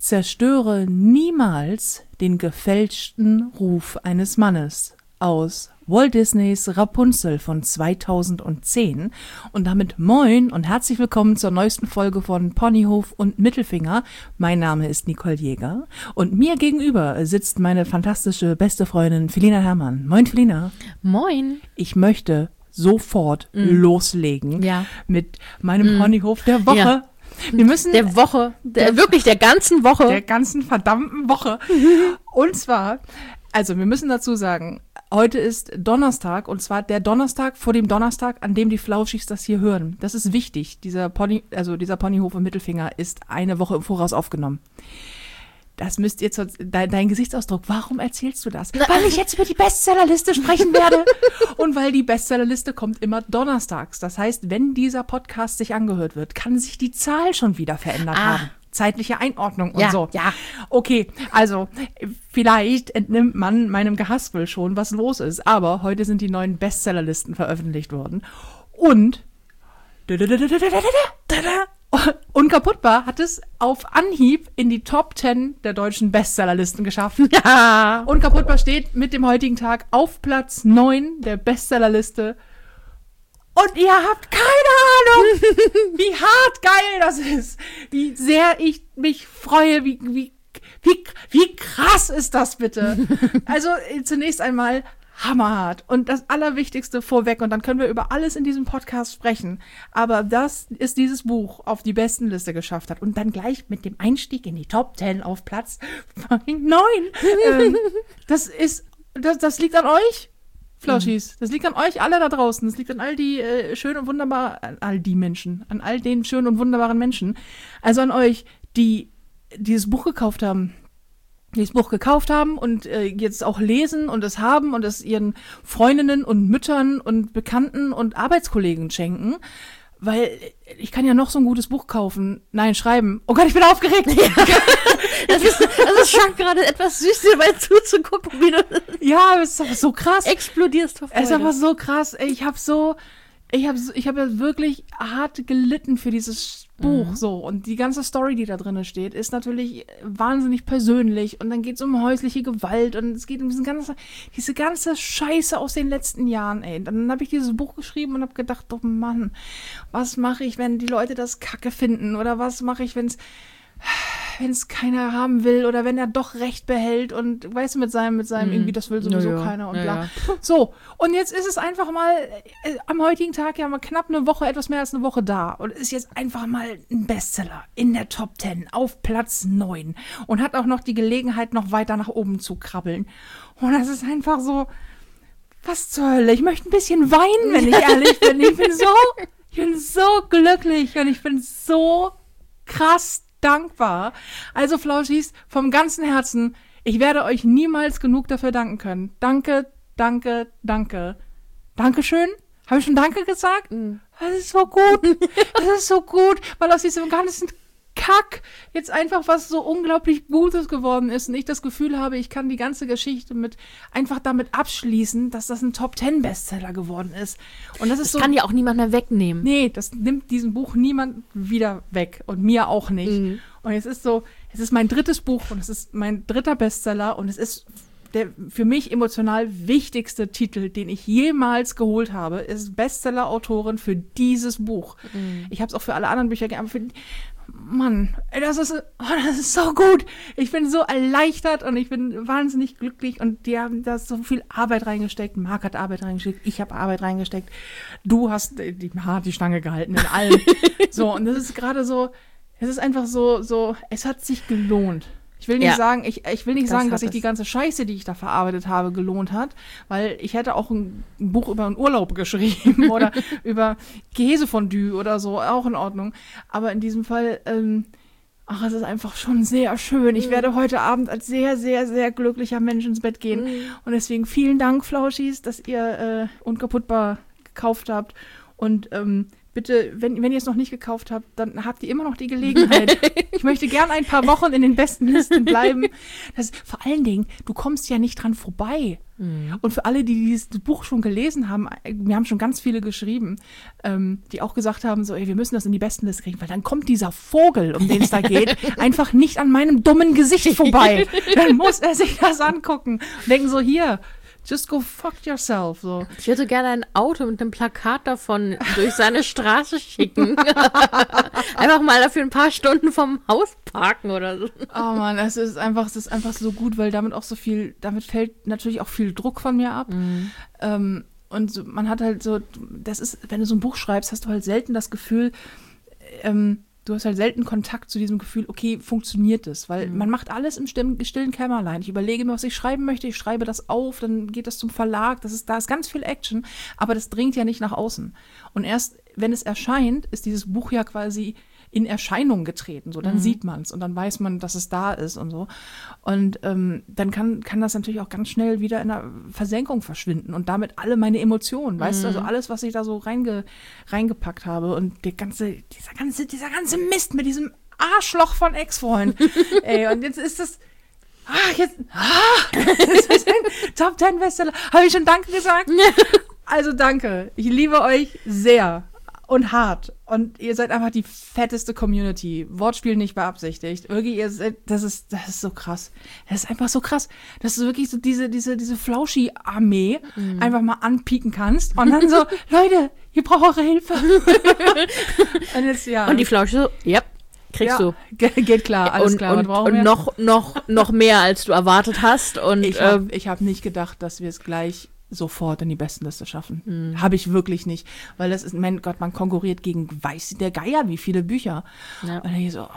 Zerstöre niemals den gefälschten Ruf eines Mannes aus Walt Disneys Rapunzel von 2010 und damit moin und herzlich willkommen zur neuesten Folge von Ponyhof und Mittelfinger. Mein Name ist Nicole Jäger und mir gegenüber sitzt meine fantastische beste Freundin Felina Herrmann. Moin Felina. Moin. Ich möchte sofort loslegen mit meinem Ponyhof der Woche. Ja. Wir müssen Wirklich der ganzen Woche. Der ganzen verdammten Woche. Und zwar, also wir müssen dazu sagen, heute ist Donnerstag und zwar der Donnerstag vor dem Donnerstag, an dem die Flauschis das hier hören. Das ist wichtig. Dieser Ponyhof im Mittelfinger ist eine Woche im Voraus aufgenommen. Das müsst ihr dein Gesichtsausdruck. Warum erzählst du das? Weil ich jetzt über die Bestsellerliste sprechen werde. Und weil die Bestsellerliste kommt immer donnerstags. Das heißt, wenn dieser Podcast sich angehört wird, kann sich die Zahl schon wieder verändert haben. Zeitliche Einordnung und so. Ja. Okay, also vielleicht entnimmt man meinem Gehaspel schon, was los ist. Aber heute sind die neuen Bestsellerlisten veröffentlicht worden. Und Unkaputtbar hat es auf Anhieb in die Top 10 der deutschen Bestsellerlisten geschafft. Ja. Unkaputtbar steht mit dem heutigen Tag auf Platz 9 der Bestsellerliste. Und ihr habt keine Ahnung, wie hart geil das ist. Wie sehr ich mich freue. Wie krass ist das bitte? Also zunächst einmal hammerhart. Und das Allerwichtigste vorweg, und dann können wir über alles in diesem Podcast sprechen, aber das ist dieses Buch auf die Bestenliste geschafft hat und dann gleich mit dem Einstieg in die Top 10 auf Platz 9. Das liegt an euch, Flauschis. Das liegt an euch alle da draußen. Das liegt an all die schönen und wunderbaren, an all den schönen und wunderbaren Menschen. Also an euch, die dieses Buch gekauft haben. Und jetzt auch lesen und es haben und es ihren Freundinnen und Müttern und Bekannten und Arbeitskollegen schenken. Weil ich kann ja noch so ein gutes Buch schreiben. Oh Gott, ich bin aufgeregt. Das ist schon gerade etwas süß, dir dabei zuzugucken, wie du es ist aber so krass. explodierst vor Freude. Es ist aber so krass. Ich habe ja wirklich hart gelitten für dieses Buch, so. Und die ganze Story, die da drin steht, ist natürlich wahnsinnig persönlich. Und dann geht es um häusliche Gewalt und es geht um diese ganze Scheiße aus den letzten Jahren, ey. Dann habe ich dieses Buch geschrieben und habe gedacht, oh Mann, was mache ich, wenn die Leute das Kacke finden? Oder was mache ich, wenn es keiner haben will oder wenn er doch Recht behält und weißt du, mit seinem irgendwie, das will sowieso keiner und bla. So, und jetzt ist es einfach mal am heutigen Tag ja mal knapp eine Woche, etwas mehr als eine Woche da und ist jetzt einfach mal ein Bestseller in der Top 10 auf Platz 9 und hat auch noch die Gelegenheit, noch weiter nach oben zu krabbeln. Und das ist einfach so, was zur Hölle? Ich möchte ein bisschen weinen, wenn ich ehrlich bin. Ich bin so glücklich und ich bin so krass dankbar. Also Flauschis, vom ganzen Herzen, ich werde euch niemals genug dafür danken können. Danke, danke, danke. Dankeschön? Habe ich schon Danke gesagt? Das ist so gut. Das ist so gut, weil aus diesem ganzen Kack jetzt einfach was so unglaublich Gutes geworden ist und ich das Gefühl habe, ich kann die ganze Geschichte einfach damit abschließen, dass das ein Top-10-Bestseller geworden ist. Und das ist das kann ja auch niemand mehr wegnehmen. Nee, das nimmt diesem Buch niemand wieder weg und mir auch nicht. Und es ist mein drittes Buch und es ist mein dritter Bestseller und es ist der für mich emotional wichtigste Titel, den ich jemals geholt habe, ist Bestseller-Autorin für dieses Buch. Ich habe es auch für alle anderen Bücher gegeben, aber Mann, das ist so gut. Ich bin so erleichtert und ich bin wahnsinnig glücklich und die haben da so viel Arbeit reingesteckt. Marc hat Arbeit reingesteckt, ich habe Arbeit reingesteckt. Du hast die Stange gehalten in allem. So, und das ist gerade so, es ist einfach so, es hat sich gelohnt. Ich will nicht sagen, ich will nicht sagen, dass sich die ganze Scheiße, die ich da verarbeitet habe, gelohnt hat, weil ich hätte auch ein Buch über einen Urlaub geschrieben oder über Käsefondue oder so, auch in Ordnung. Aber in diesem Fall, es ist einfach schon sehr schön. Ich werde heute Abend als sehr, sehr, sehr glücklicher Mensch ins Bett gehen. Und deswegen vielen Dank, Flauschis, dass ihr Unkaputtbar gekauft habt. Und bitte, wenn ihr es noch nicht gekauft habt, dann habt ihr immer noch die Gelegenheit. Ich möchte gern ein paar Wochen in den besten Listen bleiben. Vor allen Dingen, du kommst ja nicht dran vorbei. Und für alle, die dieses Buch schon gelesen haben, wir haben schon ganz viele geschrieben, die auch gesagt haben, so, ey, wir müssen das in die Bestenliste kriegen, weil dann kommt dieser Vogel, um den es da geht, einfach nicht an meinem dummen Gesicht vorbei. Dann muss er sich das angucken und denken so, hier, just go fuck yourself. So. Ich würde gerne ein Auto mit einem Plakat davon durch seine Straße schicken. Einfach mal dafür ein paar Stunden vom Haus parken oder so. Oh Mann, es ist einfach so gut, weil damit fällt natürlich auch viel Druck von mir ab. Und so, man hat halt so, das ist, wenn du so ein Buch schreibst, hast du halt selten das Gefühl, du hast halt selten Kontakt zu diesem Gefühl, okay, funktioniert das? Weil man macht alles im stillen Kämmerlein. Ich überlege mir, was ich schreiben möchte, ich schreibe das auf, dann geht das zum Verlag, da ist ganz viel Action, aber das dringt ja nicht nach außen. Und erst, wenn es erscheint, ist dieses Buch ja quasi in Erscheinung getreten. So, dann sieht man es und dann weiß man, dass es da ist und so. Und dann kann das natürlich auch ganz schnell wieder in der Versenkung verschwinden und damit alle meine Emotionen, weißt du, also alles, was ich da so reingepackt habe und dieser ganze Mist mit diesem Arschloch von Ex-Freund. Ey, und jetzt ist das das ist ein Top 10 Bestseller. Habe ich schon Danke gesagt? Also danke. Ich liebe euch sehr. Und hart. Und ihr seid einfach die fetteste Community. Wortspiel nicht beabsichtigt. Wirklich, das ist so krass. Das ist einfach so krass, dass du wirklich so diese Flauschi-Armee einfach mal anpieken kannst. Und dann so, Leute, ihr braucht eure Hilfe. Und jetzt, ja. Und die Flauschi so, yep, kriegst du. Geht klar, alles klar. Und noch mehr, als du erwartet hast. Und ich hab nicht gedacht, dass wir es gleich sofort in die Bestenliste schaffen. Habe ich wirklich nicht. Weil das ist, mein Gott, man konkurriert gegen weiß der Geier, wie viele Bücher. Ja. Und dann hier so,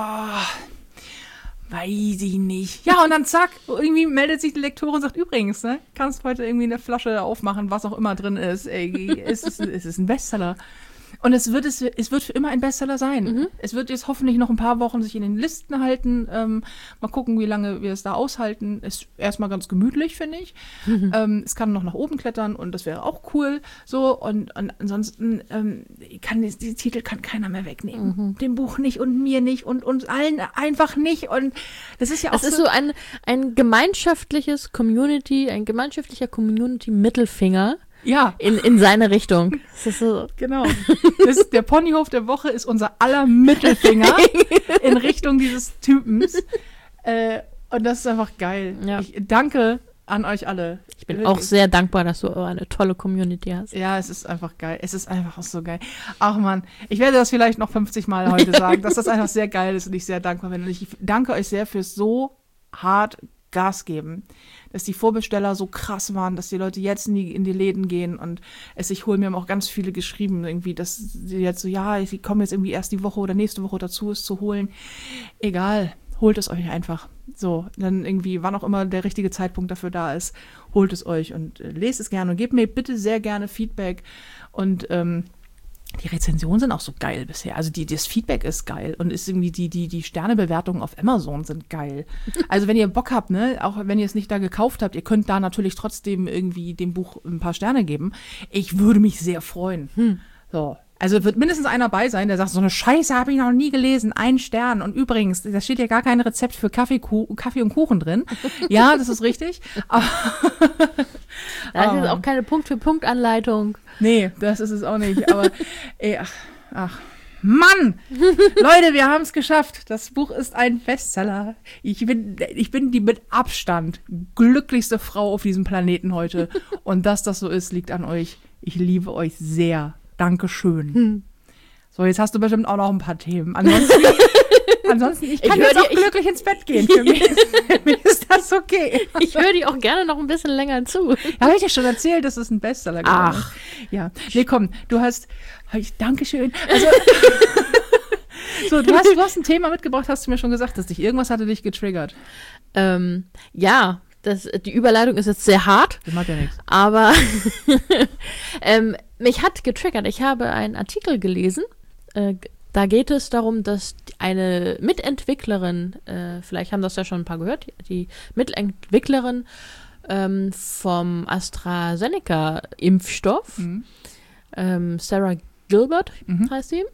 weiß ich nicht. Ja, und dann zack, irgendwie meldet sich die Lektorin und sagt, übrigens, ne, kannst heute irgendwie eine Flasche aufmachen, was auch immer drin ist. Ey, es ist ein Bestseller. Und es wird für immer ein Bestseller sein. Es wird jetzt hoffentlich noch ein paar Wochen sich in den Listen halten. Mal gucken, wie lange wir es da aushalten. Ist erstmal ganz gemütlich, finde ich. Es kann noch nach oben klettern und das wäre auch cool. So, und ansonsten die Titel kann keiner mehr wegnehmen. Dem Buch nicht und mir nicht und uns allen einfach nicht. Und das ist ja auch das ist so ein gemeinschaftlicher Community-Mittelfinger. Ja. In seine Richtung. Das ist so. Genau. Der Ponyhof der Woche ist unser aller Mittelfinger in Richtung dieses Typens. Und das ist einfach geil. Ja. Ich danke an euch alle. Ich bin auch sehr dankbar, dass du eine tolle Community hast. Ja, es ist einfach geil. Es ist einfach auch so geil. Ach man, ich werde das vielleicht noch 50 Mal heute sagen, dass das einfach sehr geil ist und ich sehr dankbar bin. Und ich danke euch sehr fürs so hart Gas geben, dass die Vorbesteller so krass waren, dass die Leute jetzt in die Läden gehen und ich hole mir auch ganz viele geschrieben, irgendwie, dass sie jetzt so, ja, sie kommen jetzt irgendwie erst die Woche oder nächste Woche dazu, es zu holen. Egal, holt es euch einfach. So, dann irgendwie, wann auch immer der richtige Zeitpunkt dafür da ist, holt es euch und lest es gerne und gebt mir bitte sehr gerne Feedback und die Rezensionen sind auch so geil bisher. Also das Feedback ist geil und ist irgendwie die Sternebewertungen auf Amazon sind geil. Also wenn ihr Bock habt, ne, auch wenn ihr es nicht da gekauft habt, ihr könnt da natürlich trotzdem irgendwie dem Buch ein paar Sterne geben. Ich würde mich sehr freuen. So. Also wird mindestens einer bei sein, der sagt, so eine Scheiße habe ich noch nie gelesen, 1 Stern. Und übrigens, da steht ja gar kein Rezept für Kaffee und Kuchen drin. Ja, das ist richtig. Aber da ist jetzt auch keine Punkt-für-Punkt-Anleitung. Nee, das ist es auch nicht. Aber ey, ach, Mann! Leute, wir haben es geschafft. Das Buch ist ein Bestseller. Ich bin die mit Abstand glücklichste Frau auf diesem Planeten heute. Und dass das so ist, liegt an euch. Ich liebe euch sehr. Dankeschön. So, jetzt hast du bestimmt auch noch ein paar Themen. Ansonsten, ich kann jetzt auch glücklich ins Bett gehen. Für mich ist das okay. Ich höre dir auch gerne noch ein bisschen länger zu. Ja, habe ich dir schon erzählt, dass es ein Bestseller geworden ist. Ach. Ja. Nee, komm, Dankeschön. Also, so, du hast ein Thema mitgebracht, hast du mir schon gesagt, dass irgendwas hatte dich getriggert. Ja, die Überleitung ist jetzt sehr hart. Das macht ja nichts. Aber mich hat getriggert. Ich habe einen Artikel gelesen. Da geht es darum, dass eine Mitentwicklerin, vielleicht haben das ja schon ein paar gehört, die Mitentwicklerin vom AstraZeneca-Impfstoff, Sarah Gilbert heißt sie,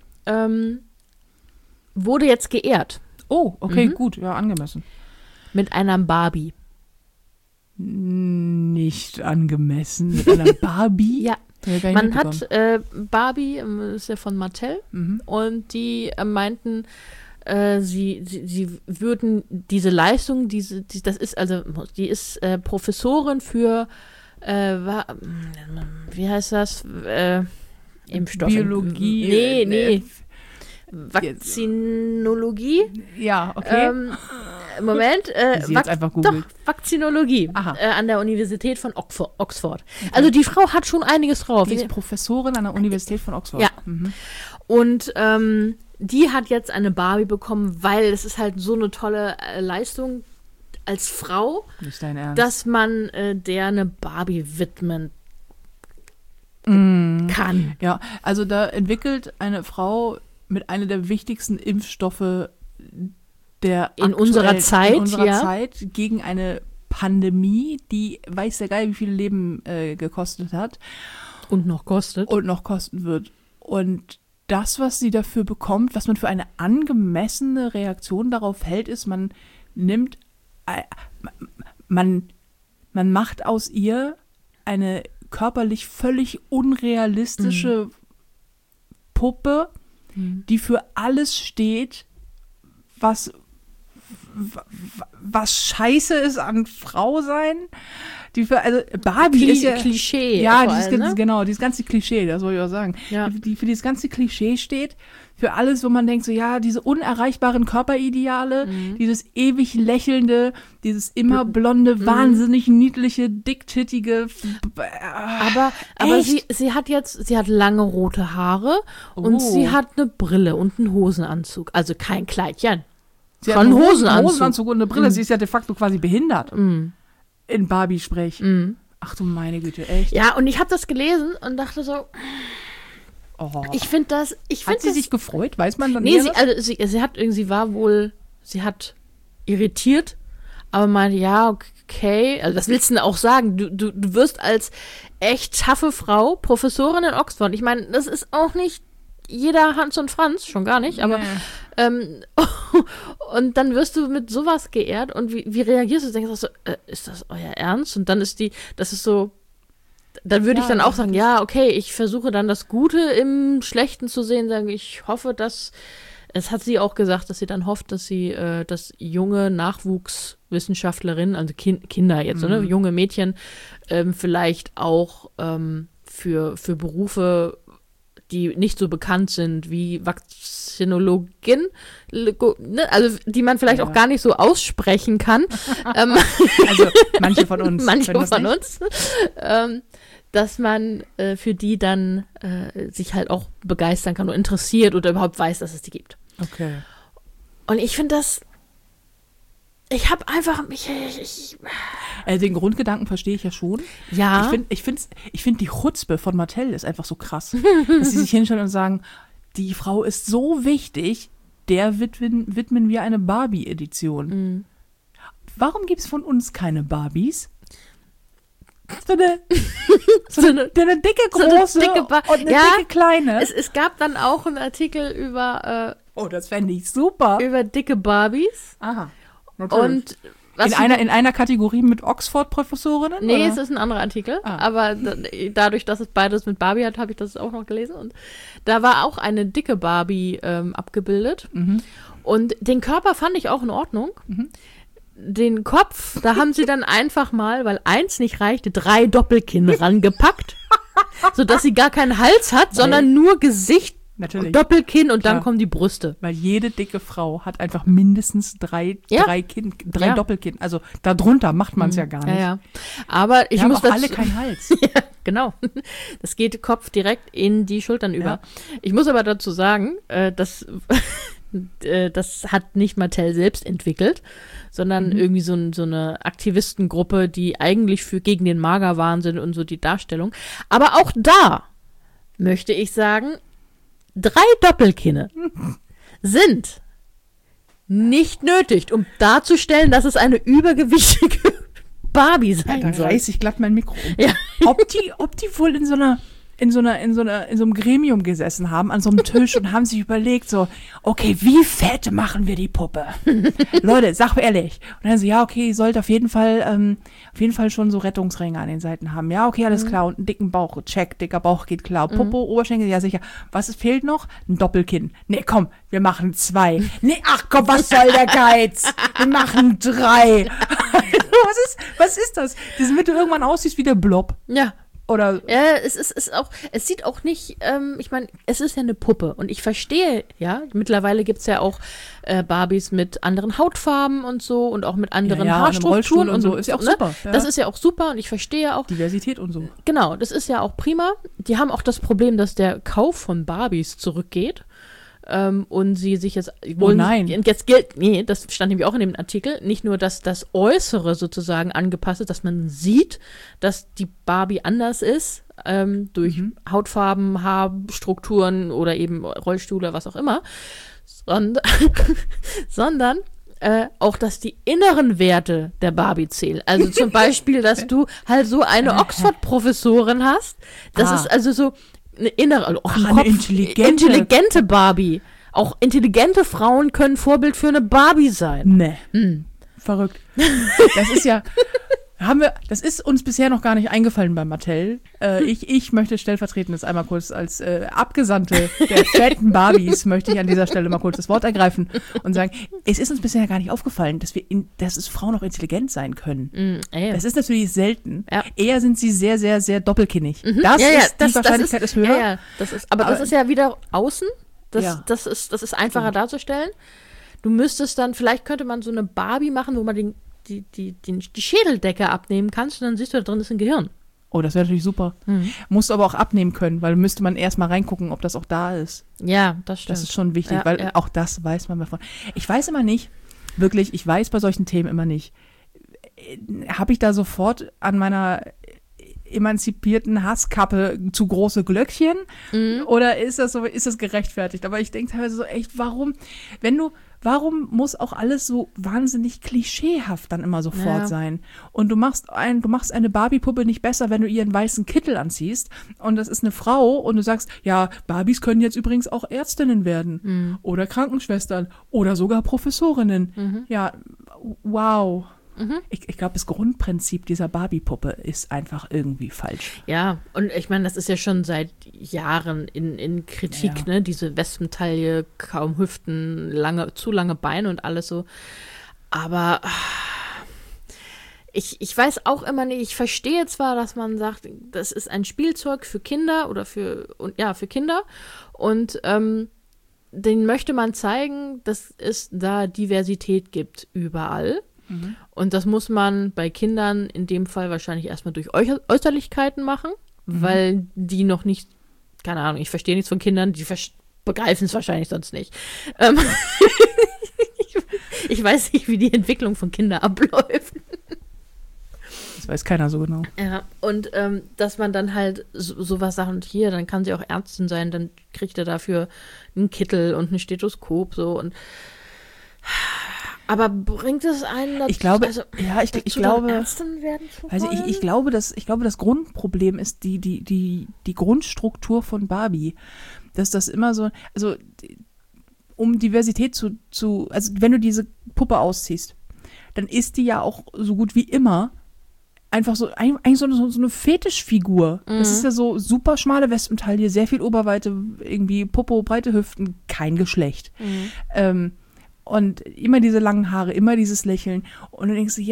wurde jetzt geehrt. Oh, okay, gut, ja, angemessen. Mit einer Barbie. Nicht angemessen. Mit einer Barbie? Ja. Man hat Barbie, ist ja von Mattel, und die meinten, sie würden diese Leistung, die ist Professorin für, wie heißt das? Impfstoff. Biologie. Nee. Vakzinologie? Ja, okay. Moment. Sie jetzt einfach googelt. Doch, Vakzinologie an der Universität von Oxford. Okay. Also die Frau hat schon einiges drauf. Die ist Professorin an der Universität von Oxford. Ja. Und die hat jetzt eine Barbie bekommen, weil es ist halt so eine tolle Leistung als Frau, Nicht dein Ernst. dass man der eine Barbie widmen kann. Ja, also da entwickelt eine Frau mit einer der wichtigsten Impfstoffe in unserer Zeit gegen eine Pandemie, die weiß der Geil, wie viele Leben gekostet hat. Und noch kostet. Und noch kosten wird. Und das, was sie dafür bekommt, was man für eine angemessene Reaktion darauf hält, ist, man nimmt, man macht aus ihr eine körperlich völlig unrealistische Puppe, die für alles steht, was scheiße ist an Frau sein. Also Barbie ist ja Klischee. Ja, allem, genau, dieses ganze Klischee, das wollte ich auch sagen. Ja. Die für dieses ganze Klischee steht, für alles, wo man denkt, so ja, diese unerreichbaren Körperideale, dieses ewig lächelnde, dieses immer blonde, wahnsinnig niedliche, dicktittige. Aber sie hat lange rote Haare und sie hat eine Brille und einen Hosenanzug. Also kein Kleidchen. Sie hat einen Hosenanzug und eine Brille. Sie ist ja de facto quasi behindert. In Barbie-Sprech. Ach du meine Güte, echt? Ja, und ich habe das gelesen und dachte so, ich finde das... Hat sie sich gefreut? Weiß man dann nicht? Nee, sie hat irritiert, aber meinte, ja, okay, also was willst du denn auch sagen? Du wirst als echt taffe Frau Professorin in Oxford. Ich meine, das ist auch nicht jeder Hans und Franz, schon gar nicht, aber und dann wirst du mit sowas geehrt und wie reagierst du? Du denkst so, ist das euer Ernst? Und dann das ist so, dann würde ich dann auch sagen, ja, okay, ich versuche dann das Gute im Schlechten zu sehen, sagen, ich hoffe, dass, es hat sie auch gesagt, dass sie dann hofft, dass sie, dass junge Nachwuchswissenschaftlerinnen, also Kinder jetzt, ne, junge Mädchen, vielleicht auch für Berufe, die nicht so bekannt sind wie Vakzinologin, also die man vielleicht auch gar nicht so aussprechen kann. Also manche von uns. Dass man für die dann sich halt auch begeistern kann oder interessiert oder überhaupt weiß, dass es die gibt. Okay. Und ich finde das, ich habe einfach den Grundgedanken verstehe ich ja schon. Ja. Ich finde die Chutzpe von Mattel ist einfach so krass, dass sie sich hinstellen und sagen, die Frau ist so wichtig, der widmen wir eine Barbie-Edition. Warum gibt es von uns keine Barbies? So eine dicke große und eine dicke kleine. Es gab dann auch einen Artikel über das fände ich super. Über dicke Barbies. Aha. Natürlich. Und in einer Kategorie mit Oxford-Professorinnen? Nee, oder? Es ist ein anderer Artikel. Aber dadurch, dass es beides mit Barbie hat, habe ich das auch noch gelesen. Und da war auch eine dicke Barbie abgebildet. Und den Körper fand ich auch in Ordnung. Den Kopf, da haben sie dann einfach mal, weil eins nicht reichte, 3 Doppelkinn rangepackt, sodass sie gar keinen Hals hat, sondern nur Gesicht, natürlich. Doppelkinn und dann kommen die Brüste. Weil jede dicke Frau hat einfach mindestens drei Doppelkinn. Also darunter macht man es ja gar nicht. Ja. Aber ich muss auch alle keinen Hals. Ja, genau. Das geht Kopf direkt in die Schultern über. Ich muss aber dazu sagen, das hat nicht Mattel selbst entwickelt, sondern irgendwie so eine Aktivistengruppe, die eigentlich gegen den Magerwahnsinn und so die Darstellung. Aber auch da möchte ich sagen, 3 Doppelkinne sind nicht nötig, um darzustellen, dass es eine übergewichtige Barbie sein soll. Da reiß ich glatt mein Mikro um. Ja. Ob die wohl in so einer in so einem Gremium gesessen haben, an so einem Tisch und haben sich überlegt, so, okay, wie fett machen wir die Puppe? Leute, sag ehrlich. Und dann so, ja, okay, die sollte auf jeden Fall schon so Rettungsringe an den Seiten haben. Ja, okay, alles klar. Und einen dicken Bauch, check, dicker Bauch geht klar. Popo, Oberschenkel, ja sicher. Was fehlt noch? Ein Doppelkinn. Nee, komm, wir machen 2. Nee, ach komm, was soll der Geiz? Wir machen 3. Was ist das? Damit du irgendwann aussiehst wie der Blob. Ja. Oder ja, es sieht auch nicht, ich meine, es ist ja eine Puppe und ich verstehe, ja, mittlerweile gibt es ja auch Barbies mit anderen Hautfarben und so und auch mit anderen Haarstrukturen und so, ist ja auch ne? super. Ja. Das ist ja auch super und ich verstehe auch. Diversität und so. Genau, das ist ja auch prima. Die haben auch das Problem, dass der Kauf von Barbies zurückgeht. Und sie sich jetzt wollen, jetzt gilt, nee, das stand nämlich auch in dem Artikel, nicht nur, dass das Äußere sozusagen angepasst ist, dass man sieht, dass die Barbie anders ist, durch Hautfarben, Haarstrukturen oder eben Rollstühle, was auch immer, sondern auch, dass die inneren Werte der Barbie zählen. Also zum Beispiel, dass du halt so eine Oxford-Professorin hast, das ist also so eine innere, eine intelligente Barbie. Auch intelligente Frauen können Vorbild für eine Barbie sein. Nee. Verrückt. Das ist uns bisher noch gar nicht eingefallen bei Mattel. Ich möchte stellvertretend das einmal kurz als Abgesandte der fetten Barbies möchte ich an dieser Stelle mal kurz das Wort ergreifen und sagen, es ist uns bisher gar nicht aufgefallen, dass es Frauen auch intelligent sein können. Das ist natürlich selten. Ja. Eher sind sie sehr, sehr, sehr doppelkinnig. Die Wahrscheinlichkeit ist höher. Ja, das ist ja wieder außen. Das ist einfacher darzustellen. Du müsstest dann, vielleicht könnte man so eine Barbie machen, wo man die Schädeldecke abnehmen kannst und dann siehst du, da drin ist ein Gehirn. Oh, das wäre natürlich super. Musst du aber auch abnehmen können, weil müsste man erstmal reingucken, ob das auch da ist. Ja, das stimmt. Das ist schon wichtig, weil auch das weiß man davon. Ich weiß immer nicht, wirklich, ich weiß bei solchen Themen immer nicht, habe ich da sofort an meiner emanzipierten Hasskappe zu große Glöckchen oder ist das gerechtfertigt? Aber ich denke teilweise so, echt, warum muss auch alles so wahnsinnig klischeehaft dann immer sofort sein? Und du machst eine Barbie-Puppe nicht besser, wenn du ihren weißen Kittel anziehst und das ist eine Frau und du sagst, ja, Barbies können jetzt übrigens auch Ärztinnen werden oder Krankenschwestern oder sogar Professorinnen. Ja, wow. Ich glaube, das Grundprinzip dieser Barbie-Puppe ist einfach irgendwie falsch. Ja, und ich meine, das ist ja schon seit Jahren in Kritik, ne? Diese Wespentaille, kaum Hüften, zu lange Beine und alles so. Aber ich weiß auch immer nicht, ich verstehe zwar, dass man sagt, das ist ein Spielzeug für Kinder oder für Kinder und denen möchte man zeigen, dass es da Diversität gibt überall. Und das muss man bei Kindern in dem Fall wahrscheinlich erstmal durch Äußerlichkeiten machen, weil die noch nicht, keine Ahnung, ich verstehe nichts von Kindern, die begreifen es wahrscheinlich sonst nicht. Ich weiß nicht, wie die Entwicklung von Kindern abläuft. Das weiß keiner so genau. Ja, und dass man dann halt sowas sagt, und hier, dann kann sie auch Ärztin sein, dann kriegt er dafür einen Kittel und ein Stethoskop so und aber bringt es einen dazu, ich glaube, Ärztin werden zu wollen? Also ich glaube, das Grundproblem ist die Grundstruktur von Barbie. Dass das immer so, also um Diversität also wenn du diese Puppe ausziehst, dann ist die ja auch so gut wie immer einfach so eigentlich so eine Fetischfigur. Das ist ja so super schmale Wespentaille, sehr viel Oberweite, irgendwie Popo, breite Hüften, kein Geschlecht. Und immer diese langen Haare, immer dieses Lächeln. Und du denkst,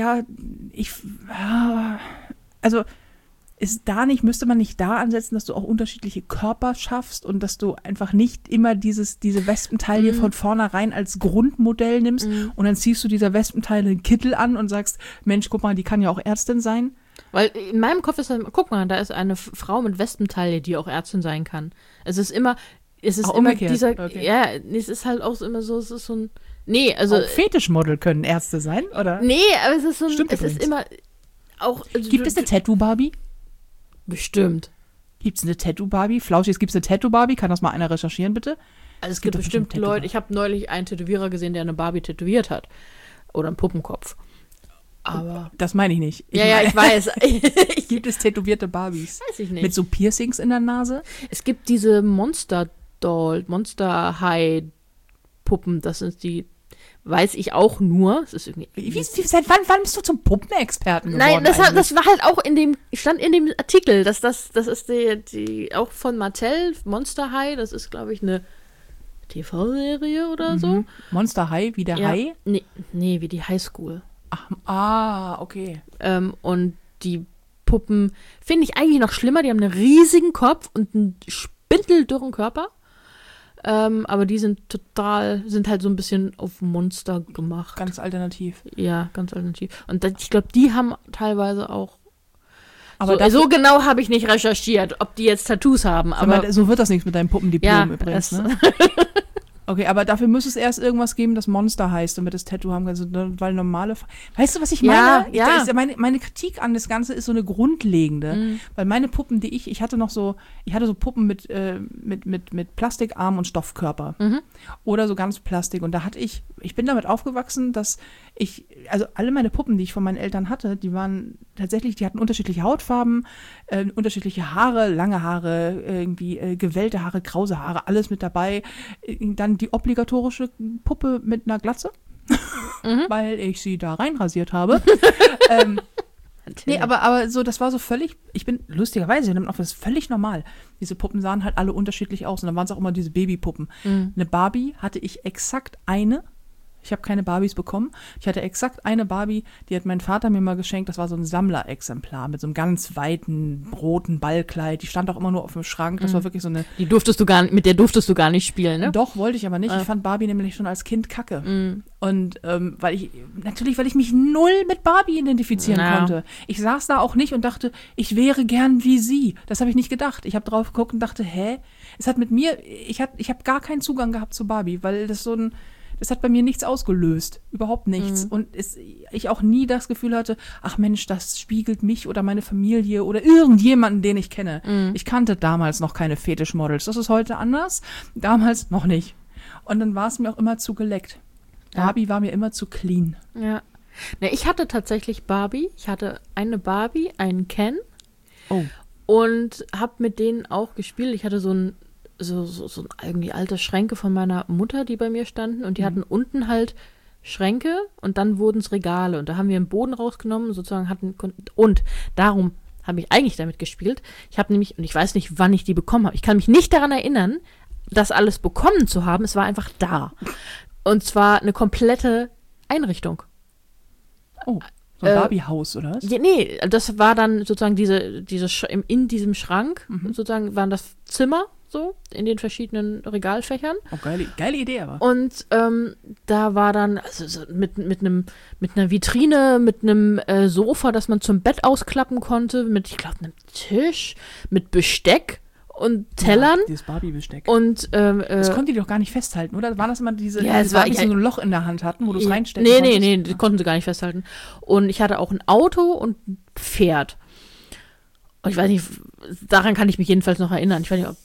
also müsste man nicht da ansetzen, dass du auch unterschiedliche Körper schaffst und dass du einfach nicht immer diese Wespentaille von vornherein als Grundmodell nimmst und dann ziehst du dieser Wespentaille einen Kittel an und sagst, Mensch, guck mal, die kann ja auch Ärztin sein. Weil in meinem Kopf ist, guck mal, da ist eine Frau mit Wespentaille, die auch Ärztin sein kann. Es ist immer dieser, okay. Ja, es ist halt auch immer so, es ist so ein, nee, also. Auch Fetischmodel können Ärzte sein, oder? Nee, aber es ist so ein, Stimmt es ist immer auch. Also gibt es eine Tattoo-Barbie? Bestimmt. Gibt es eine Tattoo-Barbie? Flauschis, gibt es eine Tattoo-Barbie? Kann das mal einer recherchieren, bitte? Also es gibt bestimmt Leute, ich habe neulich einen Tätowierer gesehen, der eine Barbie tätowiert hat. Oder einen Puppenkopf. Aber. Das meine ich nicht. Ich weiß. Gibt es tätowierte Barbies? Weiß ich nicht. Mit so Piercings in der Nase? Es gibt diese Monster High Puppen. Das sind die, weiß ich auch nur. Es ist irgendwie. Seit wann bist du zum Puppenexperten geworden? Nein, das war halt auch stand in dem Artikel. Das ist die auch von Mattel, Monster High. Das ist, glaube ich, eine TV-Serie oder so. Monster High, wie der Hai? Nee, wie die Highschool. Okay. Und die Puppen finde ich eigentlich noch schlimmer. Die haben einen riesigen Kopf und einen spindeldürren Körper. Aber die sind halt so ein bisschen auf Monster gemacht. Ganz alternativ. Ja, ganz alternativ. Und ich glaube, die haben teilweise auch. Aber so genau habe ich nicht recherchiert, ob die jetzt Tattoos haben. Aber so wird das nichts mit deinem Puppendiplom übrigens, ne? Okay, aber dafür muss es erst irgendwas geben, das Monster heißt, damit das Tattoo haben kannst. Weil normale. Weißt du, was ich meine? Ja. Meine Kritik an das Ganze ist so eine grundlegende. Weil meine Puppen, ich hatte so Puppen mit Plastikarm und Stoffkörper. Oder so ganz Plastik. Und ich bin damit aufgewachsen, dass also alle meine Puppen, die ich von meinen Eltern hatte, die hatten unterschiedliche Hautfarben, unterschiedliche Haare, lange Haare, irgendwie gewellte Haare, krause Haare, alles mit dabei. Dann die obligatorische Puppe mit einer Glatze, weil ich sie da reinrasiert habe. Nee, aber so, das war so völlig, lustigerweise, das ist völlig normal. Diese Puppen sahen halt alle unterschiedlich aus und dann waren es auch immer diese Babypuppen. Eine Barbie hatte ich exakt eine. Ich habe keine Barbies bekommen. Ich hatte exakt eine Barbie, die hat mein Vater mir mal geschenkt. Das war so ein Sammlerexemplar mit so einem ganz weiten roten Ballkleid. Die stand auch immer nur auf dem Schrank. Das war wirklich so eine. Mit der durftest du gar nicht spielen, ne? Doch, wollte ich aber nicht. Ich fand Barbie nämlich schon als Kind kacke. Und weil ich mich null mit Barbie identifizieren konnte. Ich saß da auch nicht und dachte, ich wäre gern wie sie. Das habe ich nicht gedacht. Ich habe drauf geguckt und dachte, es hat mit mir, ich habe gar keinen Zugang gehabt zu Barbie, weil das hat bei mir nichts ausgelöst. Überhaupt nichts. Und ich auch nie das Gefühl hatte, ach Mensch, das spiegelt mich oder meine Familie oder irgendjemanden, den ich kenne. Ich kannte damals noch keine Fetischmodels. Das ist heute anders. Damals noch nicht. Und dann war es mir auch immer zu geleckt. Barbie war mir immer zu clean. Ja. Ne, ich hatte tatsächlich Barbie. Ich hatte eine Barbie, einen Ken. Oh. Und habe mit denen auch gespielt. Ich hatte so irgendwie alte Schränke von meiner Mutter, die bei mir standen. Und die hatten unten halt Schränke und dann wurden es Regale. Und da haben wir einen Boden rausgenommen, sozusagen und darum habe ich eigentlich damit gespielt. Ich habe nämlich, und ich weiß nicht, wann ich die bekommen habe. Ich kann mich nicht daran erinnern, das alles bekommen zu haben. Es war einfach da. Und zwar eine komplette Einrichtung. Oh, so ein Barbie-Haus, oder was? Ja, nee, das war dann sozusagen in diesem Schrank, sozusagen waren das Zimmer, so, in den verschiedenen Regalfächern. Oh, geile Idee aber. Und da war dann, also so mit einer Vitrine, mit einem Sofa, das man zum Bett ausklappen konnte, mit, ich glaube, einem Tisch, mit Besteck und Tellern. Ja, dieses Barbie-Besteck. Und das konnten die doch gar nicht festhalten, oder? Waren das immer diese es war, die so ein Loch in der Hand hatten, wo du es reinstecken konntest? Nee, das konnten sie gar nicht festhalten. Und ich hatte auch ein Auto und ein Pferd. Und ich weiß nicht, daran kann ich mich jedenfalls noch erinnern. Ich weiß nicht,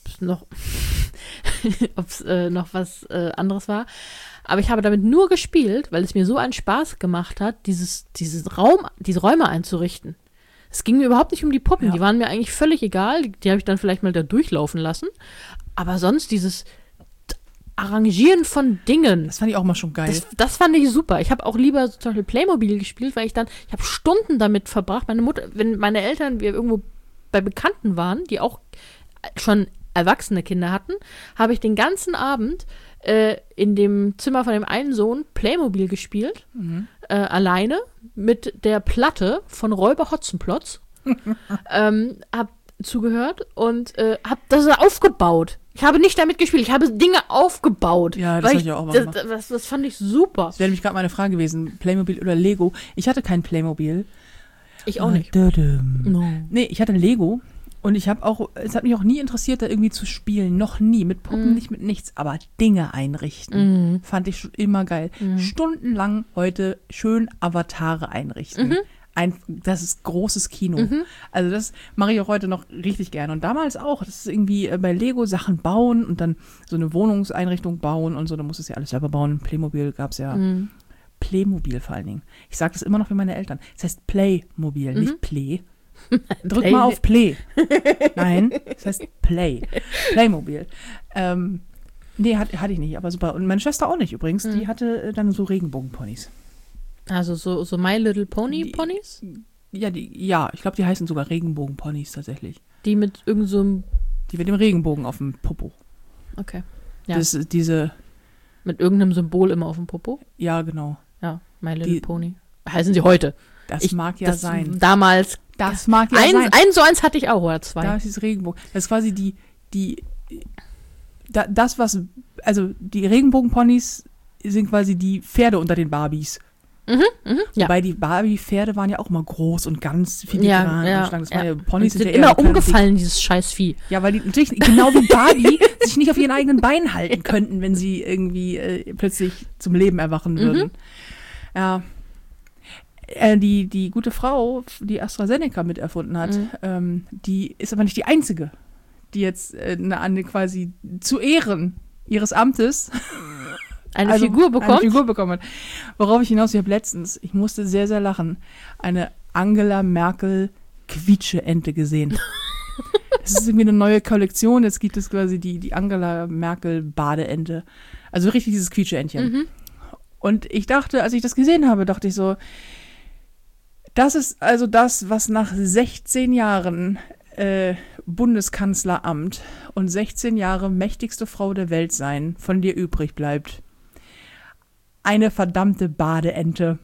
ob es noch was anderes war. Aber ich habe damit nur gespielt, weil es mir so einen Spaß gemacht hat, diese Räume einzurichten. Es ging mir überhaupt nicht um die Puppen, die waren mir eigentlich völlig egal. Die habe ich dann vielleicht mal da durchlaufen lassen. Aber sonst dieses Arrangieren von Dingen. Das fand ich auch mal schon geil. Das fand ich super. Ich habe auch lieber zum Beispiel Playmobil gespielt, weil ich habe Stunden damit verbracht. Wenn meine Eltern, wir irgendwo bei Bekannten waren, die auch schon erwachsene Kinder hatten, habe ich den ganzen Abend in dem Zimmer von dem einen Sohn Playmobil gespielt, alleine mit der Platte von Räuber Hotzenplotz, hab zugehört und hab das aufgebaut. Ich habe nicht damit gespielt, ich habe Dinge aufgebaut. Ja, das habe ich auch mal gemacht. Das fand ich super. Das wäre nämlich gerade meine Frage gewesen, Playmobil oder Lego. Ich hatte kein Playmobil. Ich auch nicht. No. Nee, ich hatte Lego. Und es hat mich auch nie interessiert, da irgendwie zu spielen. Noch nie. Mit Puppen, nicht mit nichts. Aber Dinge einrichten. Fand ich schon immer geil. Stundenlang heute schön Avatare einrichten. Das ist großes Kino. Also das mache ich auch heute noch richtig gerne. Und damals auch. Das ist irgendwie bei Lego Sachen bauen und dann so eine Wohnungseinrichtung bauen und so. Da musst du es ja alles selber bauen. Playmobil gab es ja Playmobil vor allen Dingen. Ich sage das immer noch wie meine Eltern. Es heißt Playmobil, nicht Play. Drück mal auf Play. Nein, es heißt Playmobil. Nee, hatte ich nicht, aber super. Und meine Schwester auch nicht übrigens. Die hatte dann so Regenbogenponys. Also so My Little Pony Ponys? Ja, ich glaube, die heißen sogar Regenbogenponys tatsächlich. Die mit irgend so einem... Die mit dem Regenbogen auf dem Popo. Okay. Ja. Das ist diese... Mit irgendeinem Symbol immer auf dem Popo? Ja, genau. Ja, My Little Pony. Heißen sie heute. Das mag ja sein. Damals. Das mag ja sein. So eins hatte ich auch, oder 2. Da ist dieses Regenbogen. Das ist quasi also die Regenbogenponys sind quasi die Pferde unter den Barbies. Ja. Wobei die Barbie-Pferde waren ja auch mal groß und ganz filigran. Ja. Das war ja, Ponys sind ja immer eher umgefallen, dieses scheiß Vieh. Ja, weil die natürlich, genau wie Barbie, sich nicht auf ihren eigenen Beinen halten könnten, wenn sie irgendwie plötzlich zum Leben erwachen würden. Ja. Die gute Frau, die AstraZeneca miterfunden hat, die ist aber nicht die einzige, die jetzt quasi zu Ehren ihres Amtes Eine Figur bekommen hat. Worauf ich hinaus, ich musste sehr, sehr lachen, eine Angela Merkel Quietsche-Ente gesehen. Es ist irgendwie eine neue Kollektion, jetzt gibt es quasi die Angela Merkel Badeente. Also richtig dieses Quietsche-Entchen. Und ich dachte, als ich das gesehen habe, dachte ich so, das ist also das, was nach 16 Jahren Bundeskanzleramt und 16 Jahre mächtigste Frau der Welt sein von dir übrig bleibt. Eine verdammte Badeente.